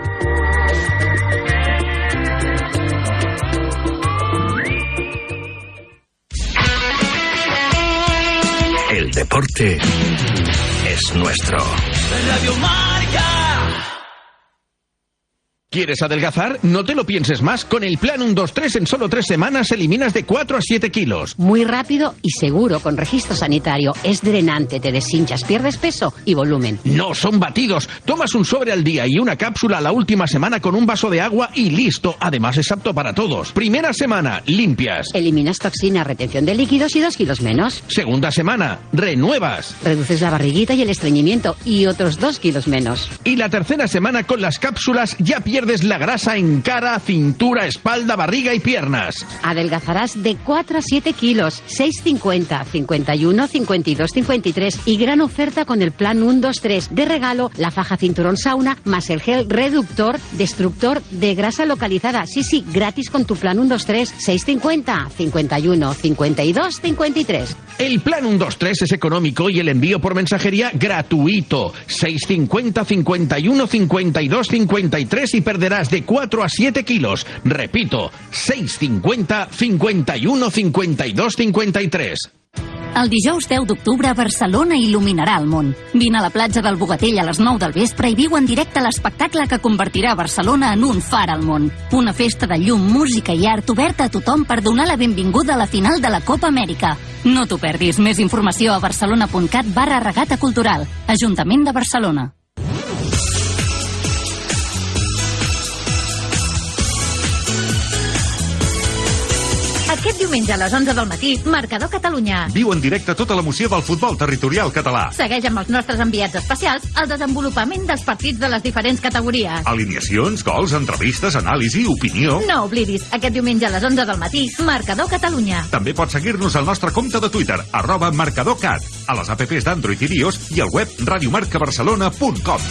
El deporte es nuestro. Radio Marca. ¿Quieres adelgazar? No te lo pienses más. Con el plan uno dos tres en solo tres semanas eliminas de cuatro a siete kilos. Muy rápido y seguro con registro sanitario. Es drenante, te deshinchas, pierdes peso y volumen. No, son batidos. Tomas un sobre al día y una cápsula la última semana con un vaso de agua y listo. Además es apto para todos. Primera semana, limpias. Eliminas toxinas, retención de líquidos y dos kilos menos. Segunda semana, renuevas. Reduces la barriguita y el estreñimiento y otros dos kilos menos. Y la tercera semana con las cápsulas ya pierdes Pierdes la grasa en cara, cintura, espalda, barriga y piernas. Adelgazarás de cuatro a siete kilos, seis cincuenta, cincuenta y uno, cincuenta y dos, cincuenta y tres y gran oferta con el plan uno dos tres. De regalo, la faja cinturón sauna más el gel reductor, destructor de grasa localizada. Sí, sí, gratis con tu plan uno dos tres, seis cincuenta, cincuenta y uno, cincuenta y dos, cincuenta y tres. El plan uno dos tres es económico y el envío por mensajería gratuito. seis cincuenta, cincuenta y uno, cincuenta y dos, cincuenta y tres y perderás de cuatro a siete kilos. Repito, seis cincuenta, cincuenta y uno, cincuenta y dos, cincuenta y tres. El dijous deu d'octubre, Barcelona il·luminarà el món. Vine a la platja del Bogatell a les nou del vespre i viu en directe l'espectacle que convertirà Barcelona en un far al món. Una festa de llum, música i art oberta a tothom per donar la benvinguda a la final de la Copa Amèrica. No t'ho perdis. Més informació a barcelona.cat barra regata cultural. Ajuntament de Barcelona. Aquest diumenge a les onze del matí, Marcador Catalunya. Viu en directe tota l'emoció del futbol territorial català. Segueix amb els nostres enviats especials el desenvolupament dels partits de les diferents categories. Alineacions, gols, entrevistes, anàlisi, opinió... No oblidis, aquest diumenge a les onze del matí, Marcador Catalunya. També pots seguir-nos al nostre compte de Twitter, arroba marcadorcat, a les apps d'Android i iOS i al web radiomarcabarcelona punt com.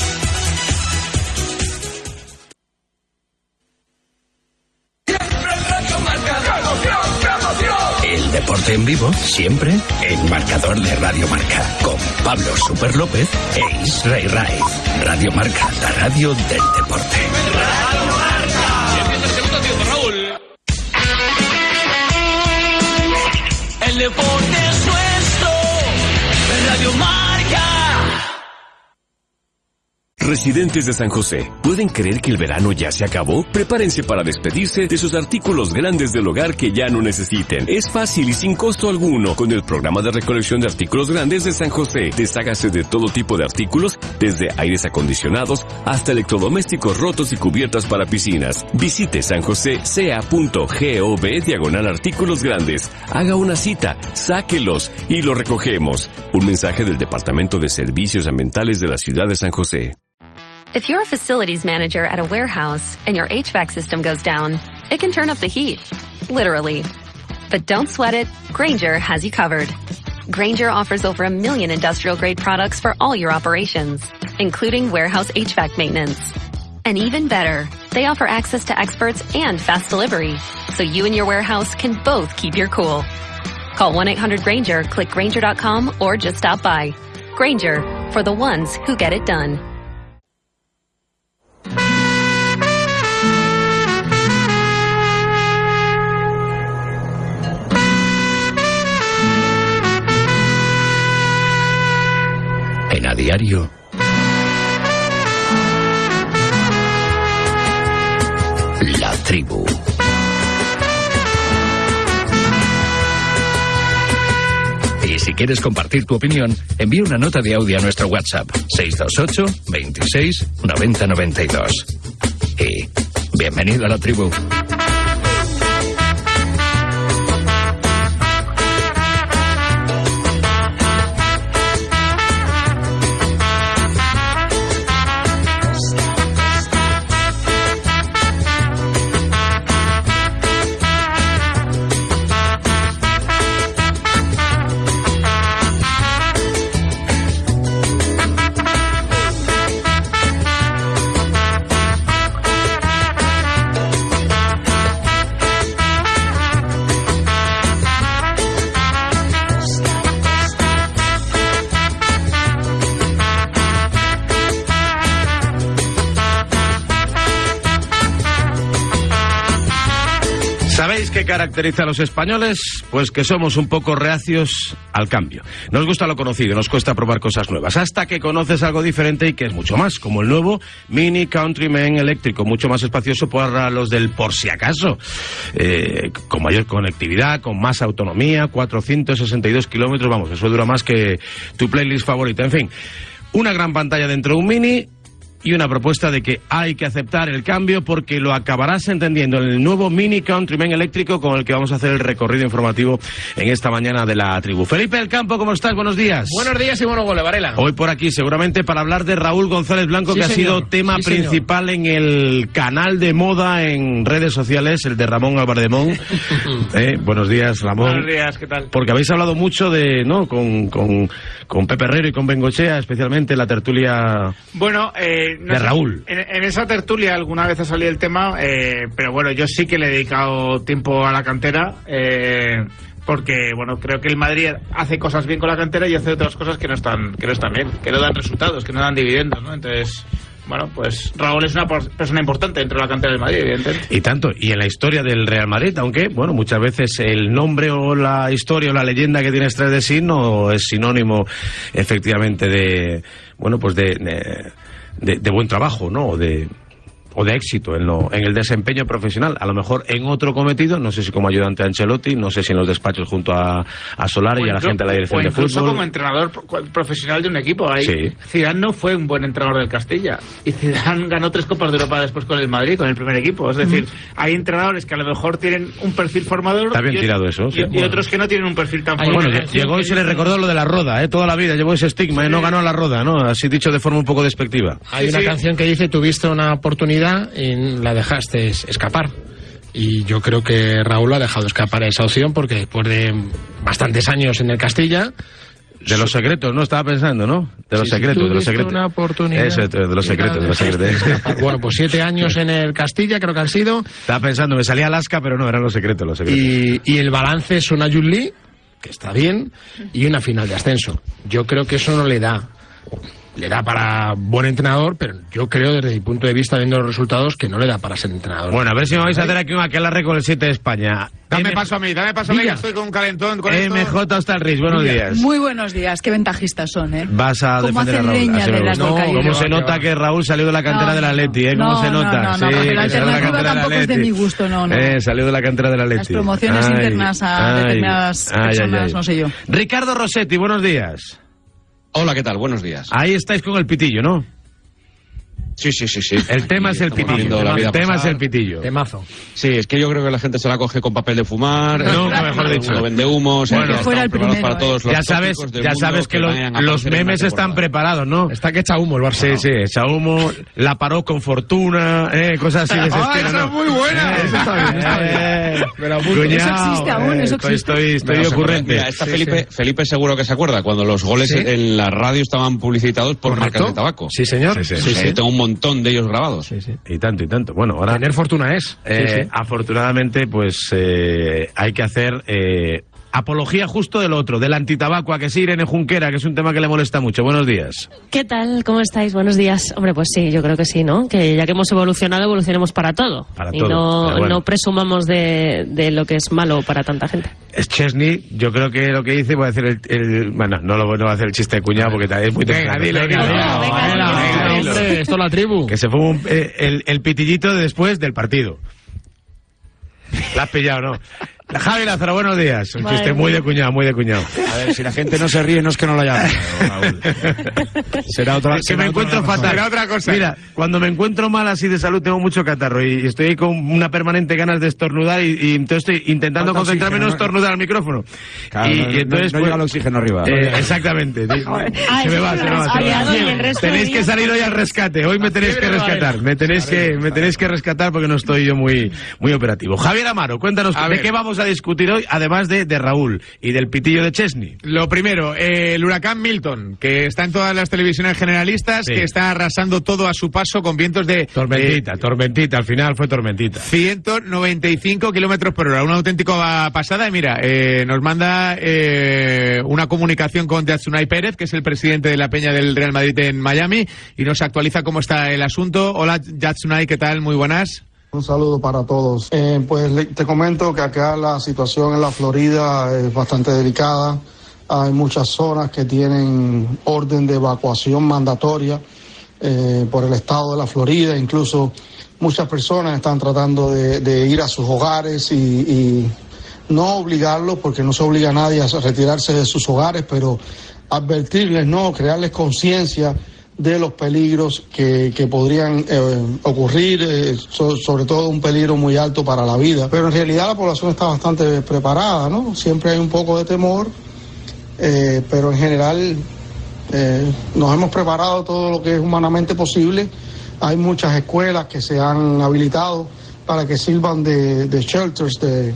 El deporte en vivo, siempre en Marcador de Radio Marca, con Pablo Super López e Israel Raiz. Radio Marca, la radio del deporte. Radio Marca. Y empieza el segundo tiempo, Raúl. El deporte es nuestro. Radio Marca. Residentes de San José, ¿pueden creer que el verano ya se acabó? Prepárense para despedirse de sus artículos grandes del hogar que ya no necesiten. Es fácil y sin costo alguno. Con el programa de recolección de artículos grandes de San José, deshágase de todo tipo de artículos, desde aires acondicionados hasta electrodomésticos rotos y cubiertas para piscinas. Visite sanjosecea.gov diagonal artículos grandes. Haga una cita, sáquelos y lo recogemos. Un mensaje del Departamento de Servicios Ambientales de la Ciudad de San José. If you're a facilities manager at a warehouse and your H V A C system goes down, it can turn up the heat, literally. But don't sweat it, Grainger has you covered. Grainger offers over a million industrial-grade products for all your operations, including warehouse H V A C maintenance. And even better, they offer access to experts and fast delivery, so you and your warehouse can both keep your cool. Call one eight hundred Grainger, click Grainger dot com, or just stop by. Grainger, for the ones who get it done. En A Diario, La Tribu. Y si quieres compartir tu opinión, envía una nota de audio a nuestro WhatsApp seis dos ocho, veintiséis, noventa noventa y dos. Y bienvenido a La Tribu. ¿Sabéis qué caracteriza a los españoles? Pues que somos un poco reacios al cambio. Nos gusta lo conocido, nos cuesta probar cosas nuevas, hasta que conoces algo diferente y que es mucho más, como el nuevo Mini Countryman eléctrico, mucho más espacioso para los del por si acaso, eh, con mayor conectividad, con más autonomía, cuatrocientos sesenta y dos kilómetros, vamos, eso dura más que tu playlist favorita, en fin. Una gran pantalla dentro de un Mini y una propuesta de que hay que aceptar el cambio porque lo acabarás entendiendo en el nuevo Mini Countryman eléctrico con el que vamos a hacer el recorrido informativo en esta mañana de La Tribu. Felipe del Campo, ¿cómo estás? Buenos días. Buenos días y buenos goles, Varela. Hoy por aquí seguramente para hablar de Raúl González Blanco, Sí, que señor. ha sido tema Sí, principal en el canal de moda en redes sociales, el de Ramón Albardemón. eh, buenos días, Ramón. Buenos días, ¿qué tal? Porque habéis hablado mucho de, ¿no? Con, con, con Pepe Herrero y con Bengochea, especialmente la tertulia Bueno, eh, no de sé, Raúl. En, en esa tertulia alguna vez ha salido el tema, eh, pero bueno, yo sí que le he dedicado tiempo a la cantera, eh, porque bueno, creo que el Madrid hace cosas bien con la cantera y hace otras cosas que no están, que no están bien, que no dan resultados, que no dan dividendos, ¿no? Entonces, bueno, pues Raúl es una por- persona importante dentro de la cantera del Madrid, evidentemente. Y tanto, y en la historia del Real Madrid, aunque, bueno, muchas veces el nombre o la historia o la leyenda que tienes tras de sí no es sinónimo, efectivamente, de, bueno, pues de, de, de, de buen trabajo, ¿no? O de, o de éxito en, lo, en el desempeño profesional. A lo mejor en otro cometido, no sé si como ayudante a Ancelotti, no sé si en los despachos junto a, a Solari y a la gente de la dirección o de incluso fútbol. como entrenador pro- profesional de un equipo. Ahí Sí. Zidane no fue un buen entrenador del Castilla y Zidane ganó tres Copas de Europa después con el Madrid, con el primer equipo. Es decir, hay entrenadores que a lo mejor tienen un perfil formador Está bien y, tirado eso, y, sí. y Bueno. otros que no tienen un perfil tan Bueno, formador. lle- llegó y se le recordó lo de la Roda, ¿eh? Toda la vida llevó ese estigma, ¿eh? No ganó a la Roda, ¿no? Así dicho de forma un poco despectiva. Sí, Hay una sí. canción que dice, tuviste una oportunidad y la dejaste escapar. Y yo creo que Raúl ha dejado escapar esa opción porque después de bastantes años en el Castilla... De los secretos, ¿no? Estaba pensando, ¿no? De los Sí, sí, secretos, de los tuviste secretos. una oportunidad. Eso, de los y secretos, la de los dejaste secretos. escapar. Bueno, pues siete años en el Castilla creo que han sido. Estaba pensando, me salía Alaska, pero no, eran los secretos, los secretos. Y, y el balance es una Yuli, que está bien, y una final de ascenso. Yo creo que eso no le da le da para buen entrenador, pero yo creo desde mi punto de vista, viendo los resultados, que no le da para ser entrenador. Bueno, a ver si me vais a hacer aquí un aquelarre con el siete de España. Dame M... paso a mí, dame paso a mí, que estoy con un calentón. Con M J hasta el Riz, buenos Mira. días. Muy buenos días, qué ventajistas son, ¿eh? Vas a ¿Cómo defender a hacen Raúl. leña Así me de las gusta. volcaídas? ¿Cómo se Que nota va. que Raúl salió de la cantera No, del Atleti? ¿Eh? ¿Cómo no, se no, nota? no, no, sí, porque la que salió de la alternativa cantera del tampoco es de Atleti. mi gusto, no, no. Eh, salió de la cantera del Atleti. Las promociones Ay, internas a ay, determinadas ay, personas, ay, ay. no sé yo. Ricardo Rossetti, buenos días. Hola, ¿qué tal? Buenos días. Ahí estáis con el pitillo, ¿no? Sí, sí, sí, sí. El tema es el pitillo. El tema es el pitillo. Temazo. Sí, es que yo creo que la gente se la coge con papel de fumar. No, eh, mejor dicho. No vende humos. Bueno, ya fuera estamos el preparados primero, para todos los ya sabes, tópicos del ya mundo sabes que los, vayan a los aparecer en memes la están preparados, ¿no? Está que echa humo el Barça. Sí, sí, echa humo, la paró con fortuna, eh, cosas así de ese ¡Ah, estilo, esa ¿no? es muy buena! Eh, Eso está bien, está bien. eh, Me la apunto. cuñao, Eso existe aún, eh, eso estoy, existe. estoy, estoy Mira, ocurrente. Mira, está Sí, Felipe, sí. Felipe seguro que se acuerda cuando los goles ¿Sí? en la radio estaban publicitados por ¿Correcto? marcas de tabaco. Sí, señor. Sí, sí. Pues, eh, tengo un montón de ellos grabados. Sí, sí. Y tanto, y tanto. Bueno, ahora... Tener fortuna es. Eh, Sí, sí. Afortunadamente, pues eh, hay que hacer eh, apología justo del otro, del antitabaco, a que sí, Irene Junquera, que es un tema que le molesta mucho. Buenos días. ¿Qué tal? ¿Cómo estáis? Buenos días. Hombre, pues sí, yo creo que sí, ¿no? Que ya que hemos evolucionado, evolucionemos para todo. Para y todo, no, pero bueno. no presumamos de, de lo que es malo para tanta gente. Es Chesney, yo creo que lo que dice, voy a hacer el... el- bueno, no lo no voy a hacer el chiste de cuñado porque es muy Venga, temprano. dilo, dilo. venga, venga, Venga, hombre, esto es la tribu. Que se fue un- eh, el, el pitillito de después del partido. La has pillado, ¿no? Javi Lázaro, buenos días. Un Vale. chiste muy de cuñado, muy de cuñado. A ver, si la gente no se ríe, no es que no lo haya Raúl. Será otra Es que será me otra encuentro razón. fatal. Será otra cosa. Mira, cuando me encuentro mal así de salud tengo mucho catarro y estoy ahí con una permanente ganas de estornudar y, y entonces estoy intentando Falta concentrarme en no oxígeno, ¿no? estornudar al micrófono. Claro, y, no- y entonces no, no pues, llega el oxígeno arriba. eh, exactamente. se me va, se me va. se me va. Ay, el resto Tenéis de que días- salir hoy al rescate. Hoy me tenéis que fiebre va, rescatar. eh. Me tenéis que me tenéis que rescatar porque no estoy yo muy muy operativo. Javier Amaro, cuéntanos A de ver. qué vamos a discutir hoy, además de, de Raúl y del pitillo de Chesney. Lo primero, eh, el huracán Milton, que está en todas las televisiones generalistas, Sí. que está arrasando todo a su paso con vientos de Tormentita, eh, tormentita. Al final fue tormentita. ciento noventa y cinco kilómetros por hora, una auténtica pasada. Y mira, eh, nos manda eh, una comunicación con Yatsunai Pérez, que es el presidente de la Peña del Real Madrid en Miami, y nos actualiza cómo está el asunto. Hola Yatsunai, ¿qué tal? Muy buenas. Un saludo para todos. Eh, pues le- te comento que acá la situación en la Florida es bastante delicada. Hay muchas zonas que tienen orden de evacuación mandatoria eh, por el estado de la Florida. Incluso muchas personas están tratando de, de ir a sus hogares y, y no obligarlos, porque no se obliga a nadie a retirarse de sus hogares, pero advertirles, no, crearles conciencia de los peligros que, que podrían eh, ocurrir, eh, so- sobre todo un peligro muy alto para la vida. Pero en realidad la población está bastante preparada, ¿no? Siempre hay un poco de temor, eh, pero en general eh, nos hemos preparado todo lo que es humanamente posible. Hay muchas escuelas que se han habilitado para que sirvan de, de shelters, de,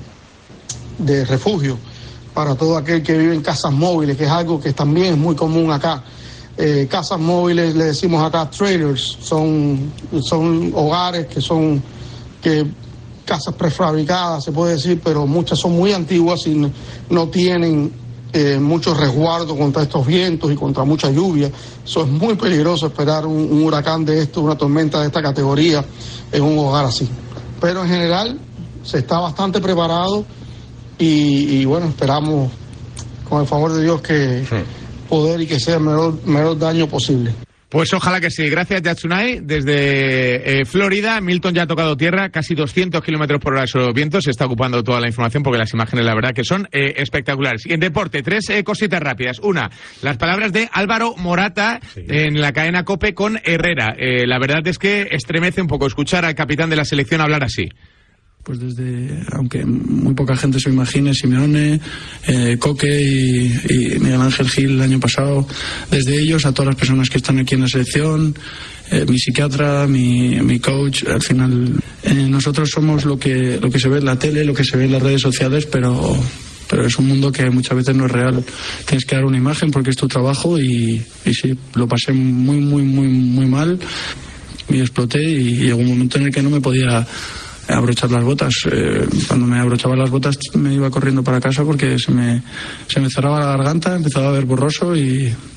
de refugio, para todo aquel que vive en casas móviles, que es algo que también es muy común acá. Eh, casas móviles, le decimos acá trailers, son, son hogares que son que casas prefabricadas, se puede decir, pero muchas son muy antiguas y no, no tienen eh, mucho resguardo contra estos vientos y contra mucha lluvia. Eso es muy peligroso esperar un, un huracán de esto, una tormenta de esta categoría en un hogar así. Pero en general se está bastante preparado y, y bueno, esperamos con el favor de Dios que poder y que sea el menor, menor daño posible. Pues ojalá que sí. Gracias, Yatsunai. Desde eh, Florida, Milton ya ha tocado tierra, casi doscientos kilómetros por hora sobre los vientos. Se está ocupando toda la información porque las imágenes, la verdad, que son eh, espectaculares. Y en deporte, tres eh, cositas rápidas. Una, las palabras de Álvaro Morata sí. en la cadena COPE con Herrera. Eh, la verdad es que estremece un poco escuchar al capitán de la selección hablar así. Pues desde, aunque muy poca gente se imagine, Simeone, eh, Coque y, y Miguel Ángel Gil el año pasado, desde ellos a todas las personas que están aquí en la selección, eh, mi psiquiatra, mi, mi coach, al final eh, nosotros somos lo que, lo que se ve en la tele, lo que se ve en las redes sociales, pero, pero es un mundo que muchas veces no es real. Tienes que dar una imagen porque es tu trabajo y, y sí, lo pasé muy, muy, muy, muy mal y exploté y llegó un momento en el que no me podía abrochar las botas. Eh, cuando me abrochaba las botas me iba corriendo para casa porque se me, se me cerraba la garganta, empezaba a ver borroso y,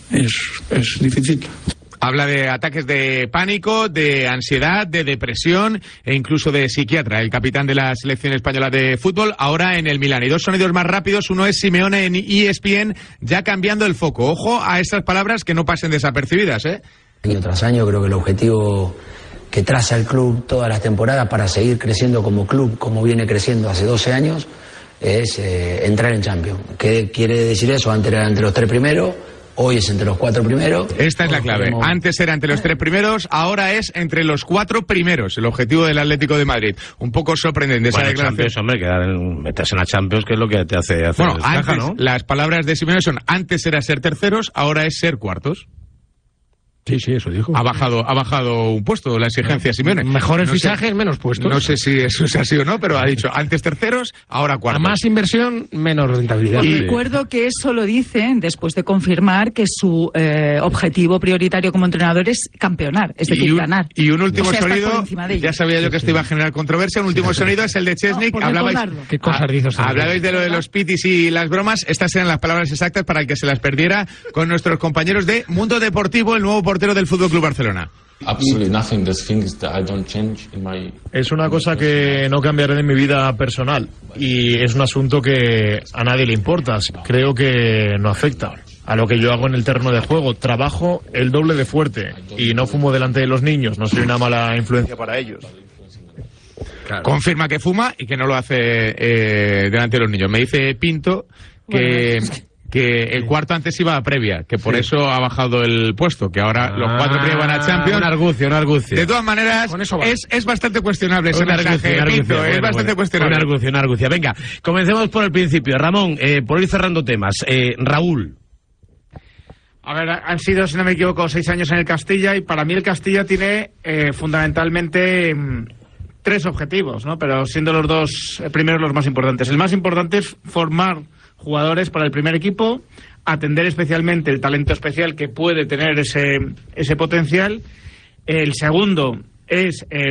es, es difícil. Habla de ataques de pánico, de ansiedad, de depresión e incluso de psiquiatra, el capitán de la selección española de fútbol, ahora en el Milán. Y dos sonidos más rápidos, uno es Simeone en E S P N, ya cambiando el foco. Ojo a estas palabras que no pasen desapercibidas, ¿eh? Año tras año creo que el objetivo que traza el club todas las temporadas para seguir creciendo como club, como viene creciendo hace doce años, es eh, entrar en Champions. ¿Qué quiere decir eso? Antes era entre los tres primeros. Hoy es entre los cuatro primeros. Esta es la clave. Antes era entre los tres primeros, ahora es entre los cuatro primeros, el objetivo del Atlético de Madrid. Un poco sorprendente esa bueno, declaración. Champions, hombre, quedar en, meterse en la Champions, que es lo que te hace hacer Bueno, descaja, antes, ¿no? las palabras de Simeone son, antes era ser terceros, ahora es ser cuartos. Sí, sí, eso dijo. Ha bajado, ha bajado un puesto la exigencia Simeone. Mejores no fichajes, sé, menos puestos. No sé si eso es así o no, pero ha dicho antes terceros, ahora cuartos. A más inversión, menos rentabilidad. Y recuerdo que eso lo dice después de confirmar que su eh, objetivo prioritario como entrenador es campeonar, es decir, y un, ganar. Y un último o sea, sonido, ya sabía yo que esto iba a generar controversia, un último sonido es el de Chesney. No, hablabais, ¿Qué cosas dices? hablabais de lo de los pitis y las bromas, estas eran las palabras exactas para el que se las perdiera con nuestros compañeros de Mundo Deportivo, el nuevo portero del Fútbol Club Barcelona. Es una cosa que no cambiaré de mi vida personal y es un asunto que a nadie le importa. Creo que no afecta a lo que yo hago en el terreno de juego. Trabajo el doble de fuerte y no fumo delante de los niños. No soy una mala influencia para ellos. Claro. Confirma que fuma y que no lo hace eh, delante de los niños. Me dice Pinto que... Bueno, que el cuarto antes iba a previa, que por sí. eso ha bajado el puesto, que ahora ah, los cuatro primeros van a Champions. Un argucio, un argucio. De todas maneras, es, es bastante cuestionable ese mensaje, Pinto, bueno, es bastante bueno. cuestionable. Un argucio, un argucio. Venga, comencemos por el principio. Ramón, eh, por ir cerrando temas. Eh, Raúl. A ver, han sido, si no me equivoco, seis años en el Castilla y para mí el Castilla tiene eh, fundamentalmente mmm, tres objetivos, ¿no? Pero siendo los dos eh, primeros los más importantes. El más importante es formar jugadores para el primer equipo, atender especialmente el talento especial que puede tener ese, ese potencial. El segundo es eh,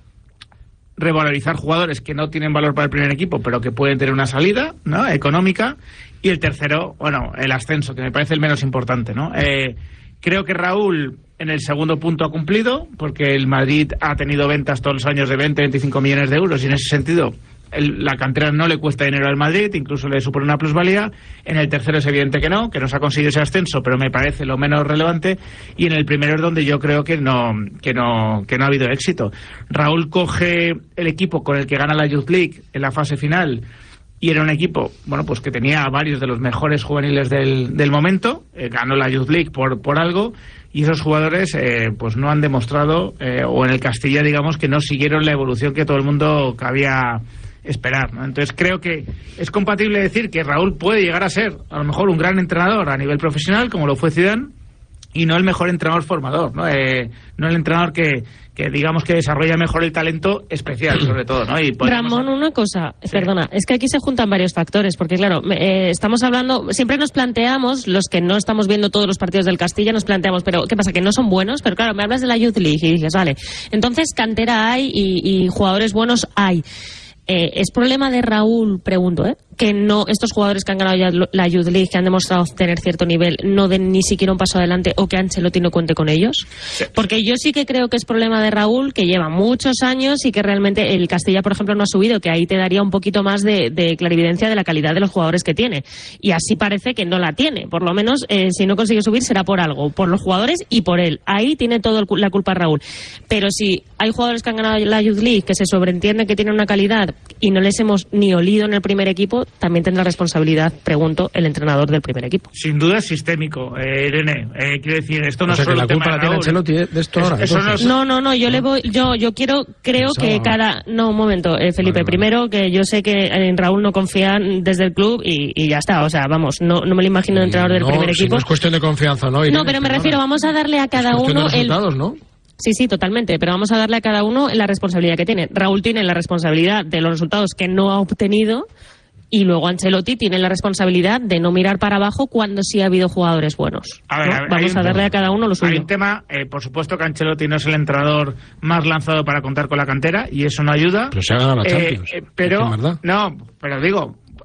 revalorizar jugadores que no tienen valor para el primer equipo, pero que pueden tener una salida, ¿no?, económica. Y el tercero, bueno, el ascenso, que me parece el menos importante, ¿no? Eh, creo que Raúl en el segundo punto ha cumplido, porque el Madrid ha tenido ventas todos los años de veinte, veinticinco millones de euros, y en ese sentido el, la cantera no le cuesta dinero al Madrid, incluso le supone una plusvalía. En el tercero es evidente que no, que no se ha conseguido ese ascenso, pero me parece lo menos relevante. Y en el primero es donde yo creo que no, que no, que no ha habido éxito. Raúl coge el equipo con el que gana la Youth League en la fase final, y era un equipo, bueno, pues que tenía a varios de los mejores juveniles del, del momento, eh, ganó la Youth League por, por algo, y esos jugadores eh, pues no han demostrado, eh, o en el Castilla, digamos, que no siguieron la evolución que todo el mundo cabía esperar, ¿no? Entonces creo que es compatible decir que Raúl puede llegar a ser, a lo mejor, un gran entrenador a nivel profesional, como lo fue Zidane, y no el mejor entrenador formador, ¿no? Eh, no el entrenador que, que digamos que desarrolla mejor el talento especial, sobre todo, ¿no? Y Ramón, una cosa, sí. perdona, es que aquí se juntan varios factores, porque claro, eh, estamos hablando, siempre nos planteamos, los que no estamos viendo todos los partidos del Castilla, nos planteamos, pero ¿qué pasa? Que no son buenos, pero claro, me hablas de la Youth League y dices, vale, entonces cantera hay y, y jugadores buenos hay. Eh, ¿Es problema de Raúl, pregunto, eh, que no estos jugadores que han ganado ya la Youth League, que han demostrado tener cierto nivel, no den ni siquiera un paso adelante, o que Ancelotti no cuente con ellos? Porque yo sí que creo que es problema de Raúl, que lleva muchos años y que realmente el Castilla, por ejemplo, no ha subido, que ahí te daría un poquito más de, de clarividencia de la calidad de los jugadores que tiene. Y así parece que no la tiene. Por lo menos, eh, si no consigue subir, será por algo, por los jugadores y por él. Ahí tiene toda la culpa Raúl. Pero si hay jugadores que han ganado la Youth League, que se sobreentiende que tienen una calidad y no les hemos ni olido en el primer equipo, también tendrá responsabilidad, pregunto, el entrenador del primer equipo. Sin duda es sistémico, eh, Irene. Eh, quiero decir, esto no o sea, es solo que la culpa la tiene Ancelotti de esto ahora. Eso no, es... no, no, no, yo le voy, yo, yo quiero, creo Pensaba. que cada, no, un momento, eh, Felipe, vale, vale. primero que yo sé que en Raúl no confían desde el club y, y ya está, o sea, vamos, no, no me lo imagino de entrenador del no, primer si equipo. No es cuestión de confianza, ¿no? Irene, no, pero me refiero, vamos a darle a cada es uno de resultados, el... ¿no? Sí, sí, totalmente, pero vamos a darle a cada uno la responsabilidad que tiene. Raúl tiene la responsabilidad de los resultados que no ha obtenido y luego Ancelotti tiene la responsabilidad de no mirar para abajo cuando sí ha habido jugadores buenos. A ver, ¿no? Vamos a darle a cada uno lo suyo. Hay un tema, eh, por supuesto que Ancelotti no es el entrenador más lanzado para contar con la cantera y eso no ayuda. Pero se ha ganado la Champions. Eh, eh, pero, no, pero digo...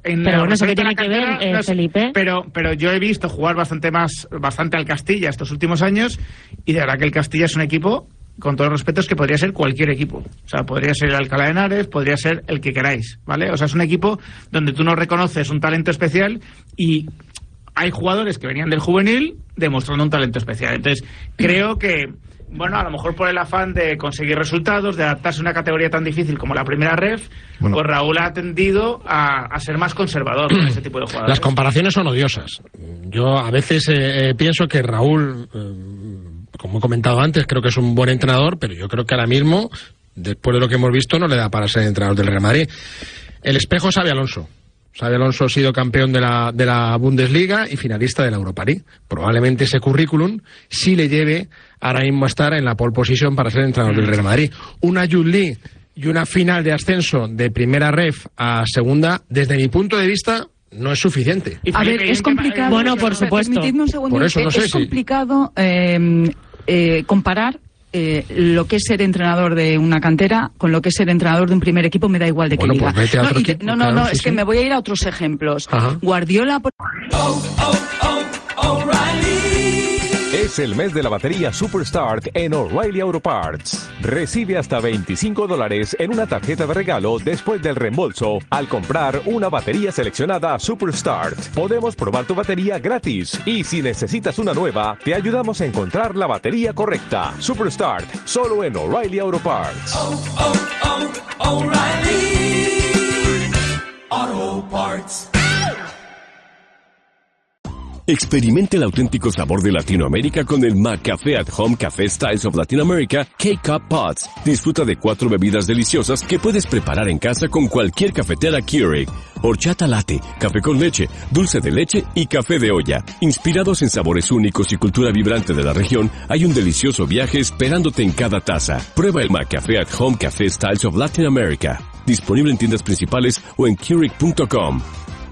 en pero la bueno, eso que de la tiene que ver, cantera, eh, no es- Felipe. Pero, pero yo he visto jugar bastante más, bastante al Castilla estos últimos años, y de verdad que el Castilla es un equipo, con todos los respetos, que podría ser cualquier equipo. O sea, podría ser el Alcalá de Henares, podría ser el que queráis, ¿vale? O sea, es un equipo donde tú no reconoces un talento especial y hay jugadores que venían del juvenil demostrando un talento especial. Entonces, creo que, bueno, a lo mejor por el afán de conseguir resultados, de adaptarse a una categoría tan difícil como la primera ref, Bueno. pues Raúl ha tendido a, a ser más conservador con ese tipo de jugadores. Las comparaciones son odiosas. Yo a veces eh, eh, pienso que Raúl, eh, como he comentado antes, creo que es un buen entrenador, pero yo creo que ahora mismo, después de lo que hemos visto, no le da para ser entrenador del Real Madrid. El espejo es Xabi Alonso. Xabi Alonso ha sido campeón de la, de la Bundesliga y finalista de la Europa League. Probablemente ese currículum sí le lleve ahora mismo a estar en la pole position para ser entrenador del Real Madrid. Una Youth League y una final de ascenso de primera ref a segunda, desde mi punto de vista, no es suficiente. A ver, es complicado. Bueno, por supuesto. Permitidme un segundo. Por eso no es sé si- complicado eh, eh, comparar eh, lo que es ser entrenador de una cantera con lo que es ser entrenador de un primer equipo. Me da igual de qué Bueno, liga. pues vete a no, otro y te- equipo, no, no, claro, no, sí, es que sí. me voy a ir a otros ejemplos. Ajá. Guardiola, por... Es el mes de la batería Superstart en O'Reilly Auto Parts. Recibe hasta veinticinco dólares en una tarjeta de regalo después del reembolso al comprar una batería seleccionada Superstart. Podemos probar tu batería gratis y si necesitas una nueva, te ayudamos a encontrar la batería correcta. Superstart, solo en O'Reilly Auto Parts. Auto Parts. Experimente el auténtico sabor de Latinoamérica con el McCafé at Home Café Styles of Latin America K-Cup Pots. Disfruta de cuatro bebidas deliciosas que puedes preparar en casa con cualquier cafetera Keurig. Horchata latte, café con leche, dulce de leche y café de olla. Inspirados en sabores únicos y cultura vibrante de la región, hay un delicioso viaje esperándote en cada taza. Prueba el McCafé at Home Café Styles of Latin America. Disponible en tiendas principales o en Keurig punto com.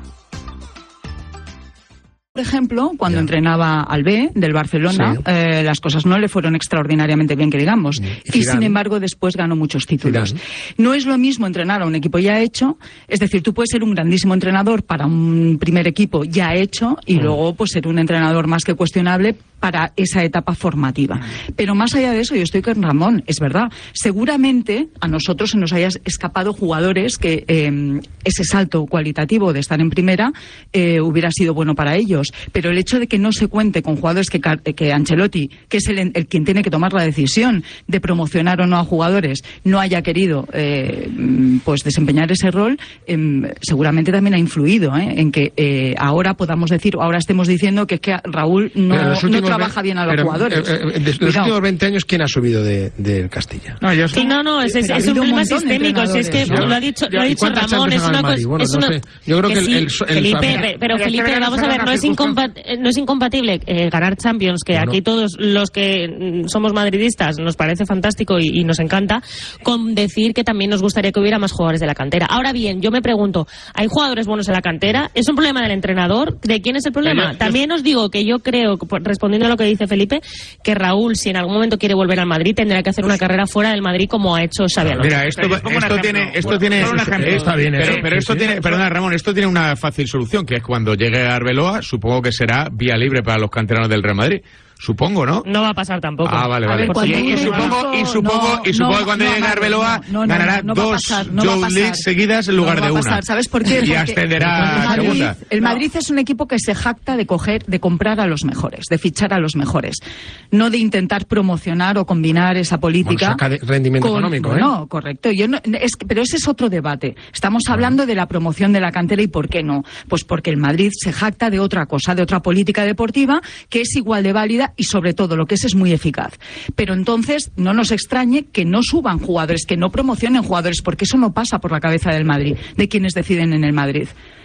Por ejemplo, cuando entrenaba al B del Barcelona, Sí. eh, las cosas no le fueron extraordinariamente bien, que digamos. Y, Zidane. sin embargo, después ganó muchos títulos. Zidane. No es lo mismo entrenar a un equipo ya hecho, es decir, tú puedes ser un grandísimo entrenador para un primer equipo ya hecho y Mm. luego pues ser un entrenador más que cuestionable para esa etapa formativa. Pero más allá de eso, yo estoy con Ramón, es verdad. Seguramente a nosotros se nos haya escapado jugadores que eh, ese salto cualitativo de estar en primera eh, hubiera sido bueno para ellos. Pero el hecho de que no se cuente con jugadores que, que Ancelotti, que es el, el quien tiene que tomar la decisión de promocionar o no a jugadores, no haya querido eh, pues desempeñar ese rol, eh, seguramente también ha influido eh, en que eh, ahora podamos decir, o ahora estemos diciendo que es que Raúl no, Pero en los no últimos trabaja ve- bien a los pero, jugadores. eh, eh, de los Cuidado. últimos veinte años, ¿quién ha subido de, del Castilla? No, yo Sí, no, no, es, es, Pero ha es un habido un problema montón de sistémico. Si es que entrenadores, lo ha dicho, lo ha ¿Y dicho cuántas Ramón, es Champions ha una ganado el cosa. Madrid? Bueno, es no una, sé. Yo creo que el- sí, el- el- Felipe, el- pe- pero el- Felipe, el- vamos a ver, no es, incompa- no es incompatible eh, ganar Champions, que Bueno. aquí todos los que mm, somos madridistas nos parece fantástico y, y nos encanta, con decir que también nos gustaría que hubiera más jugadores de la cantera. Ahora bien, yo me pregunto, ¿hay jugadores buenos en la cantera? ¿Es un problema del entrenador? ¿De quién es el problema? Pero yo- También os digo que yo creo, por- respondiendo a lo que dice Felipe, que Raúl, si en algún momento quiere volver al Madrid, tendrá que hacer una carrera fuera del Madrid como ha hecho Xabi Alonso. Mira, esto, Pero yo pongo un esto ejemplo. tiene, esto Bueno, tiene, solo un ejemplo. Está bien, pero, ¿eh? pero esto Sí, tiene, sí. perdona Ramón, esto tiene una fácil solución, que es cuando llegue Arbeloa, supongo que será vía libre para los canteranos del Real Madrid. Supongo, ¿no? No va a pasar tampoco. Ah, vale, A vale. ver, cuando y, y un supongo, y equipo- supongo, no, y supongo no, que cuando no, llegue no, Arbeloa no, no, ganará no va a dos pasar, no va a Youth pasar. Leagues seguidas en lugar No va de a una. pasar, ¿sabes por qué? Y Porque ascenderá el a Madrid, segunda. el Madrid es un equipo que se jacta de coger, de comprar a los mejores, de fichar a los mejores, no de intentar promocionar o combinar esa política. Bueno, saca de- rendimiento con- económico, ¿eh? No, correcto. Yo no, es que- pero ese es otro debate. Estamos hablando de la promoción de la cantera y por qué no. Pues porque el Madrid se jacta de otra cosa, de otra política deportiva que es igual de válida y sobre todo lo que es es muy eficaz. Pero entonces no nos extrañe que no suban jugadores, que no promocionen jugadores, porque eso no pasa por la cabeza del Madrid, de quienes deciden en el Madrid.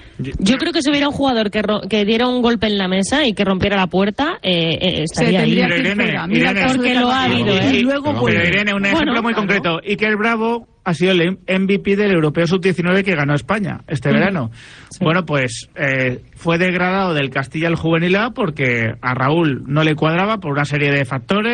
Yo creo que si hubiera un jugador que, ro- que diera un golpe en la mesa y que rompiera la puerta, eh, eh, estaría ahí. tendría que ir Irene, fuera. Mira el Irene. caso de Porque lo ha Carvajal. habido, ¿eh? Y luego Pero vuelve. Irene, un ejemplo Bueno, muy claro. concreto. Iker Bravo ha sido el M V P del Europeo sub diecinueve que ganó España este verano. Bueno, pues eh, fue degradado del Castilla al Juvenil A porque a Raúl no le cuadraba por una serie de factores,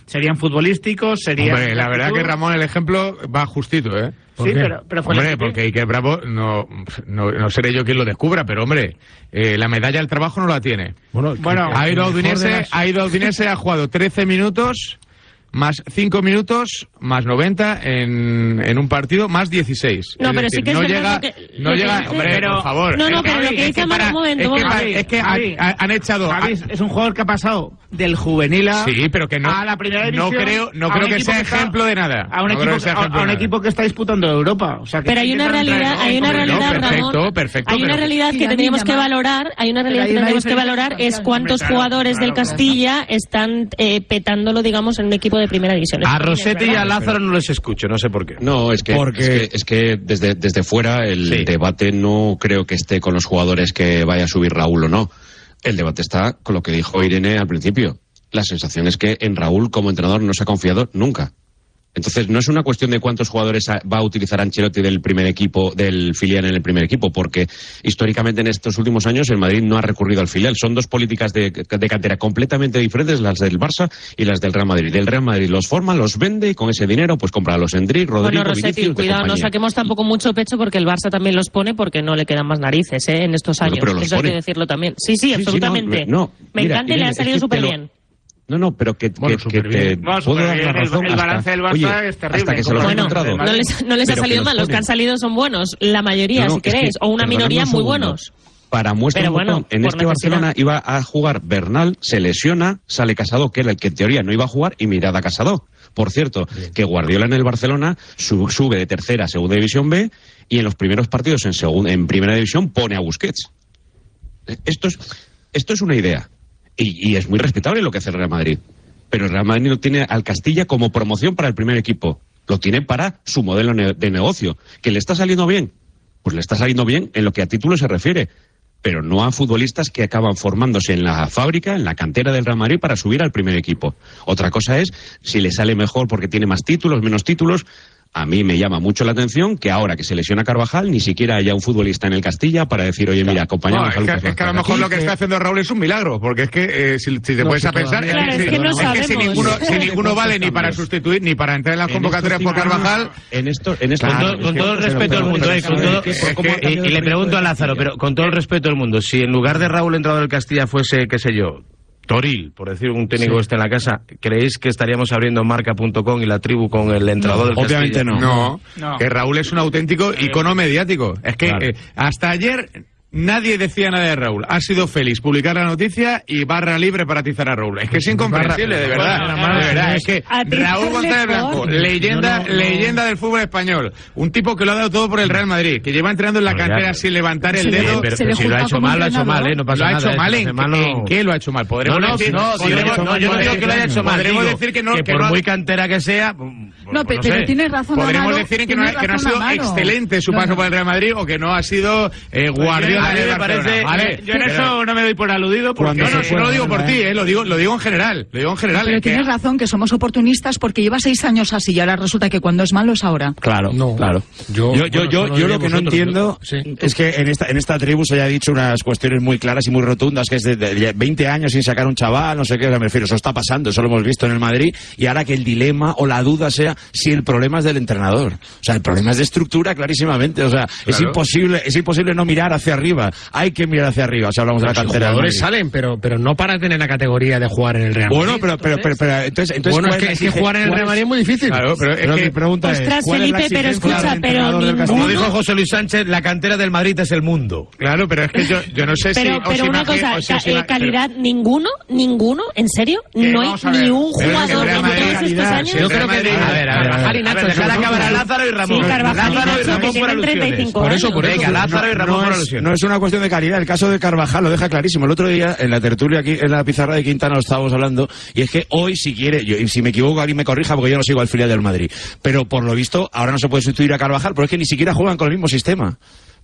serían futbolísticos, serían... Hombre, la verdad que Ramón, el ejemplo va justito, ¿eh? Sí, pero, pero fue hombre, porque Iker Bravo, no, no, no seré yo quien lo descubra, pero hombre, eh, la medalla del trabajo no la tiene. Bueno, bueno ha ido a Udinese, las... ha ido a Udinese, ha jugado trece minutos, más cinco minutos, más noventa en, en un partido, más dieciséis. No, es pero decir, sí que es no verdad llega, que, no que llega, dice, hombre, pero, por favor. No, no, pero Javi, lo que dice es que para, un momento, es que, Javi, es que Javi, han, han echado... Javi, es un jugador que ha pasado del juvenil a, sí, pero que no, a la primera división. No creo, no creo que sea ejemplo de nada. A un, no equipo, que, a, a un equipo que está disputando Europa. O sea, que pero hay una realidad, hay una realidad, no, perfecto, Ramón, perfecto, hay una pero... realidad que tendríamos que valorar, hay una realidad que tendríamos que valorar es cuántos jugadores del Castilla están eh, petándolo, digamos, en un equipo de primera división. A Rossetti y a Lázaro no les escucho, no sé por qué. No, es que, Porque... es que, es que desde, desde fuera el sí. debate no creo que esté con los jugadores que vaya a subir Raúl o no. El debate está con lo que dijo Irene al principio. La sensación es que en Raúl como entrenador no se ha confiado nunca. Entonces, no es una cuestión de cuántos jugadores va a utilizar Ancelotti del primer equipo, del filial en el primer equipo, porque históricamente en estos últimos años el Madrid no ha recurrido al filial. Son dos políticas de, de cantera completamente diferentes, las del Barça y las del Real Madrid. El Real Madrid los forma, los vende y con ese dinero pues compra a los Endrick, Rodrigo, bueno, Rossetti, Vinicius, cuidado, no saquemos tampoco mucho pecho porque el Barça también los pone porque no le quedan más narices ¿eh? en estos años. Bueno, Eso hay que decirlo también. Sí, sí, sí absolutamente. Sí, no, no, Me mira, encanta y le ha salido súper bien. No, no, pero que, bueno, que, que te bueno, puedo dar la razón. El, el balance hasta, del Barça oye, es terrible. Hasta que se los bueno, ha encontrado. no les, no les ha salido mal, los que han salido son buenos, la mayoría, no, no, si queréis, es que, o una minoría muy buenos. Para muestra pero un bueno, botón, en este necesidad. Barcelona iba a jugar Bernal, se lesiona, sale Casado, que era el que en teoría no iba a jugar, y mirad a Casado. Por cierto, bien. que Guardiola en el Barcelona sub, sube de tercera a segunda división B y en los primeros partidos en, segunda, en primera división pone a Busquets. Esto es, esto es una idea. Y, y es muy respetable lo que hace el Real Madrid. Pero el Real Madrid no tiene al Castilla como promoción para el primer equipo. Lo tiene para su modelo de negocio. ¿Que le está saliendo bien? Pues le está saliendo bien en lo que a título se refiere. Pero no a futbolistas que acaban formándose en la fábrica, en la cantera del Real Madrid para subir al primer equipo. Otra cosa es si le sale mejor porque tiene más títulos, menos títulos. A mí me llama mucho la atención que ahora que se lesiona Carvajal ni siquiera haya un futbolista en el Castilla para decir, oye, mira, acompañamos no, a Lucas es que, es que a lo mejor lo que está haciendo Raúl es un milagro, porque es que eh, si, si te no, puedes si a pensar, claro, es, es, que no es que si ninguno, si ninguno vale ni para sustituir ni para entrar en las convocatorias por Carvajal. En esto, en esto, claro, con, todo, con todo el respeto del mundo, eh, con todo, es que, y, y le pregunto a Lázaro, pero con todo el respeto del mundo, si en lugar de Raúl entrenador del Castilla fuese, qué sé yo, Toril, por decir un técnico sí. que esté en la casa, ¿creéis que estaríamos abriendo marca punto com y la tribu con el entrenador no, del obviamente Castilla? No. no, no, que Raúl es un auténtico icono mediático. Es que claro. eh, hasta ayer nadie decía nada de Raúl. Ha sido feliz publicar la noticia y barra libre para atizar a Raúl. Es que es incomprensible, de verdad. De verdad, es que Raúl González Blanco, leyenda, no, no, no. leyenda del fútbol español. Un tipo que lo ha dado todo por el Real Madrid, que lleva entrenando en la cantera sin levantar el dedo. Pero, pero si lo ha hecho mal, lo ha hecho mal, ¿eh? No pasa nada. ¿Lo ha hecho mal en, malo... en qué lo ha hecho mal? Podremos no, no, decir, no, podremos, no, yo no digo que lo haya hecho mal. Podremos decir que no. Que por muy cantera que sea. No, pero tienes razón. Podremos decir que no ha sido excelente su paso por el Real Madrid o que no ha sido Guardiola de Barcelona. Vale, yo en eso pero, no me doy por aludido porque no, no, no lo digo por ti, eh, lo digo lo digo en general, lo digo en general. Pero tienes que... razón que somos oportunistas porque lleva seis años así y ahora resulta que cuando es malo es ahora. Claro, no, claro. Yo, yo, bueno, yo, yo, yo lo que no entiendo sí. es que en esta en esta tribu se haya dicho unas cuestiones muy claras y muy rotundas, que es de, de, de veinte años sin sacar un chaval, no sé qué, me refiero, eso está pasando, eso lo hemos visto en el Madrid, y ahora que el dilema o la duda sea si el problema es del entrenador. O sea, el problema es de estructura clarísimamente, o sea, claro. es imposible, es imposible no mirar hacia arriba, hay que mirar hacia arriba, o sea, hablamos de la cantera. Los jugadores salen, pero pero no para tener la categoría de jugar en el Real Madrid. Bueno, pero pero pero, pero entonces, entonces bueno, es que, es que jugar en el Real Madrid es muy difícil. Claro, pero es pero que mi pregunta Ostras, es, ¿cuál Felipe, es la pero escucha, pero ninguno... Como dijo José Luis Sánchez, la cantera del Madrid es el mundo. Claro, pero es que yo, yo no sé pero, si... Pero una imagine, cosa, si ca ima... calidad, pero... ninguno, ninguno, ¿en serio? No hay ni un jugador en todos estos años. Yo creo que... A ver, a ver, Carvajal y Nacho. Dejar acabar a Lázaro y Ramón. Sí, Carvajal y Nacho, que tienen treinta y cinco años. Por eso, por eso. Lázaro y Ramón por alusiones. No es una cuestión de calidad, el caso de Carvajal lo deja clarísimo. El otro día, en la tertulia aquí, en la pizarra de Quintana, lo estábamos hablando, y es que hoy, si quiere, yo, y si me equivoco, alguien me corrija, porque yo no sigo al filial del Madrid, pero por lo visto, ahora no se puede sustituir a Carvajal, porque es que ni siquiera juegan con el mismo sistema.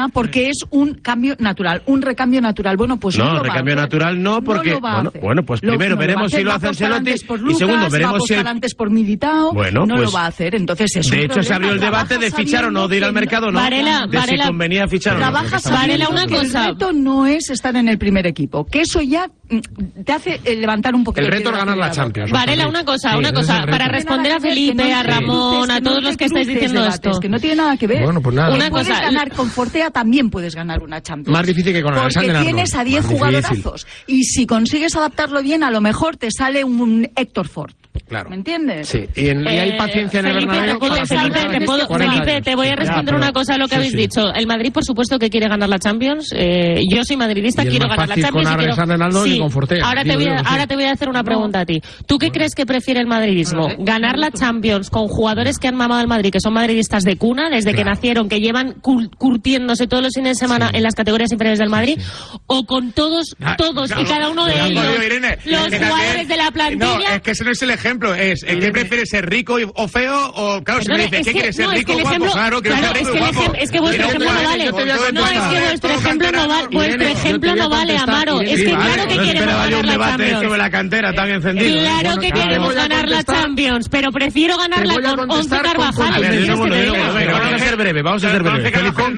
Pena porque es un cambio natural, un recambio natural. Bueno, pues no, no lo recambio va a natural no, porque no lo va a bueno, hacer. bueno, pues Lo- primero no lo va a veremos hacer, si lo va a hace apostar Ancelotti antes por y Lucas, segundo va a veremos si apostar el- antes por Militao. Bueno, no pues, lo va a hacer. Entonces es un de hecho se problema. abrió el debate de Trabaja fichar o no, de ir al sabiendo mercado o no, Varela, de Varela, si convenía fichar o no. Trabaja Porque está- Varela, sabiendo una que cosa. el reto no es es estar en el primer equipo, que eso ya te hace levantar un poquito el reto es ganar la Champions. Varela, una cosa, sí, una cosa, para responder a Felipe, no a Ramón, cruces, a todos no los que estáis diciendo debates, esto. Que no tiene nada que ver. Bueno, pues nada. Una puedes cosa, ganar con Fortea, también puedes ganar una Champions. Más difícil que con Alexander Porque Arnold. tienes a diez jugadorazos. Y si consigues adaptarlo bien, a lo mejor te sale un Héctor Ford. Claro. ¿Me entiendes? Sí, y, en, y hay paciencia en el Felipe, Bernabéu. te puedo, Felipe, te, puedo, Felipe te voy a responder ya, una cosa a lo que sí, habéis sí. dicho. El Madrid, por supuesto, que quiere ganar la Champions. Eh, yo soy madridista, quiero ganar la Champions. Con y quiero... Arnold sí. y con Fortea. Ahora, te voy a, ahora te voy a hacer una pregunta a ti. ¿Tú qué no. crees que prefiere el madridismo? ¿Ganar la Champions con jugadores que han mamado al Madrid, que son madridistas de cuna, desde claro. que nacieron, que llevan curtiéndose todos los fines de semana sí. en las categorías inferiores del Madrid? Sí, sí. ¿O con todos, todos claro. y cada uno de ellos, Irene, los jugadores de la plantilla? No, es que ese no es el ejemplo. Es el que prefiere ser rico o feo, o claro, si me dice, ¿qué quieres ser no, rico o es guapo? Ejemplo, claro, que claro, ser rico es que y guapo. Es que vuestro ejemplo no vale. No, es que vuestro ejemplo no vale. Vuestro ejemplo no vale, Amaro. Es que claro que queremos ganar la Champions. Sobre la cantera tan encendido. Claro que queremos ganar la Champions, pero prefiero ganarla con once Carvajal. Vamos a ser breve, vamos a ser breve.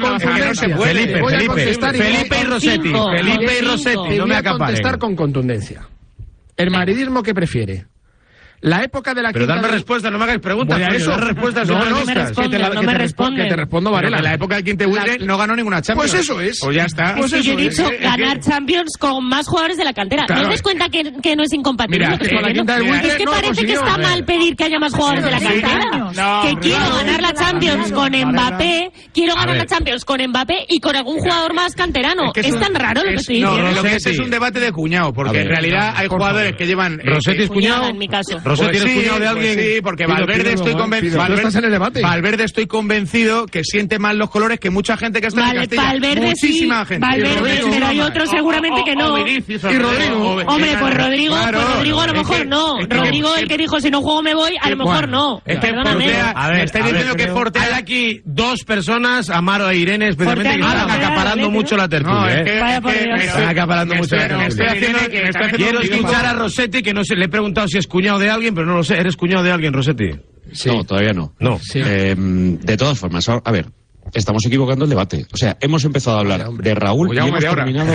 Felipe, Felipe, Felipe y Rossetti. Felipe y Rossetti, no me acaparen. Contestar con contundencia. ¿El madridismo qué prefiere? La época de la Pero quinta dame de... respuesta, no me hagáis preguntas. Voy a eso. respuestas no, no, no me responde, que te, no que me te responde. Que te respondo, Varela. En la época del Quinte Wilde no ganó ninguna Champions. Pues eso es. Pues ya está. Pues es que yo he dicho es, ganar es que... Champions con más jugadores de la cantera. Claro. ¿No te das cuenta que, que no es incompatible? Mira, que con la quinta del Wilde es que no parece consiguió, que está eh. mal pedir que haya más jugadores de la cantera. No, que quiero no, ganar la Champions con Mbappé, quiero ganar la Champions con Mbappé y con algún jugador más canterano. Es, es tan raro lo que estoy diciendo. No, lo que es es un debate de cuñado, porque en realidad hay jugadores que llevan... Rossetti es cuñado. En mi caso. Rossetti es cuñado de alguien. Sí, porque Valverde estoy convencido. Valverde estoy convencido que siente mal los colores que mucha gente que está vale, en Castilla. Valverde Muchísima sí, gente. Valverde, Rodrigo, pero hay otros seguramente que no. Y Rodrigo. Hombre, pues Rodrigo, claro, pues Rodrigo a lo mejor que, no. Es que, Rodrigo, el que dijo si no juego me voy, a lo mejor no. Es que Fortea, a ver, estáis diciendo que Fortea hay aquí dos personas, Amaro e Irene, especialmente, que están acaparando mucho la tertulia. Están acaparando mucho la tertulia. Quiero escuchar a Rossetti, que no sé, le he preguntado si es cuñado de alguien, pero no lo sé. ¿Eres cuñado de alguien, Rossetti? Sí. No, todavía no. No. Sí. Eh, de todas formas, a ver, estamos equivocando el debate. O sea, hemos empezado a hablar de Raúl y hemos terminado...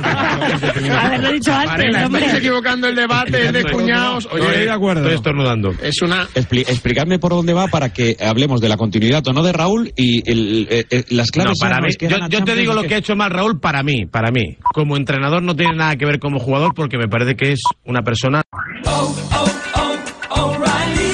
Haberlo dicho antes, Varela, hombre. estáis equivocando el debate de cuñados. Oye, estoy de acuerdo. Estoy estornudando. Es una... Expli explicadme por dónde va para que hablemos de la continuidad o no de Raúl y el, el, el, las claves... No, para mí. Yo, yo te digo lo que ha hecho mal Raúl para mí, para mí. Como entrenador no tiene nada que ver como jugador porque me parece que es una persona... Oh, oh, oh, O'Reilly.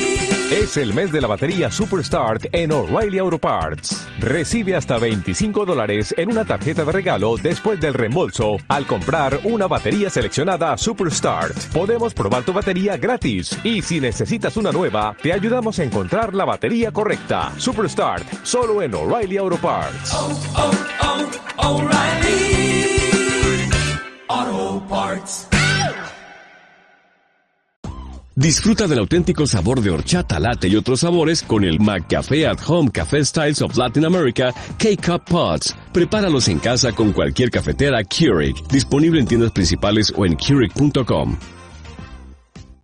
Es el mes de la batería Superstart en O'Reilly Auto Parts. Recibe hasta veinticinco dólares en una tarjeta de regalo después del reembolso al comprar una batería seleccionada Superstart. Podemos probar tu batería gratis y si necesitas una nueva, te ayudamos a encontrar la batería correcta. Superstart, solo en O'Reilly Auto Parts. Oh, oh, oh, O'Reilly Auto Parts. Disfruta del auténtico sabor de horchata, latte y otros sabores con el McCafé at Home Café Styles of Latin America K-Cup Pods. Prepáralos en casa con cualquier cafetera Keurig. Disponible en tiendas principales o en Keurig punto com.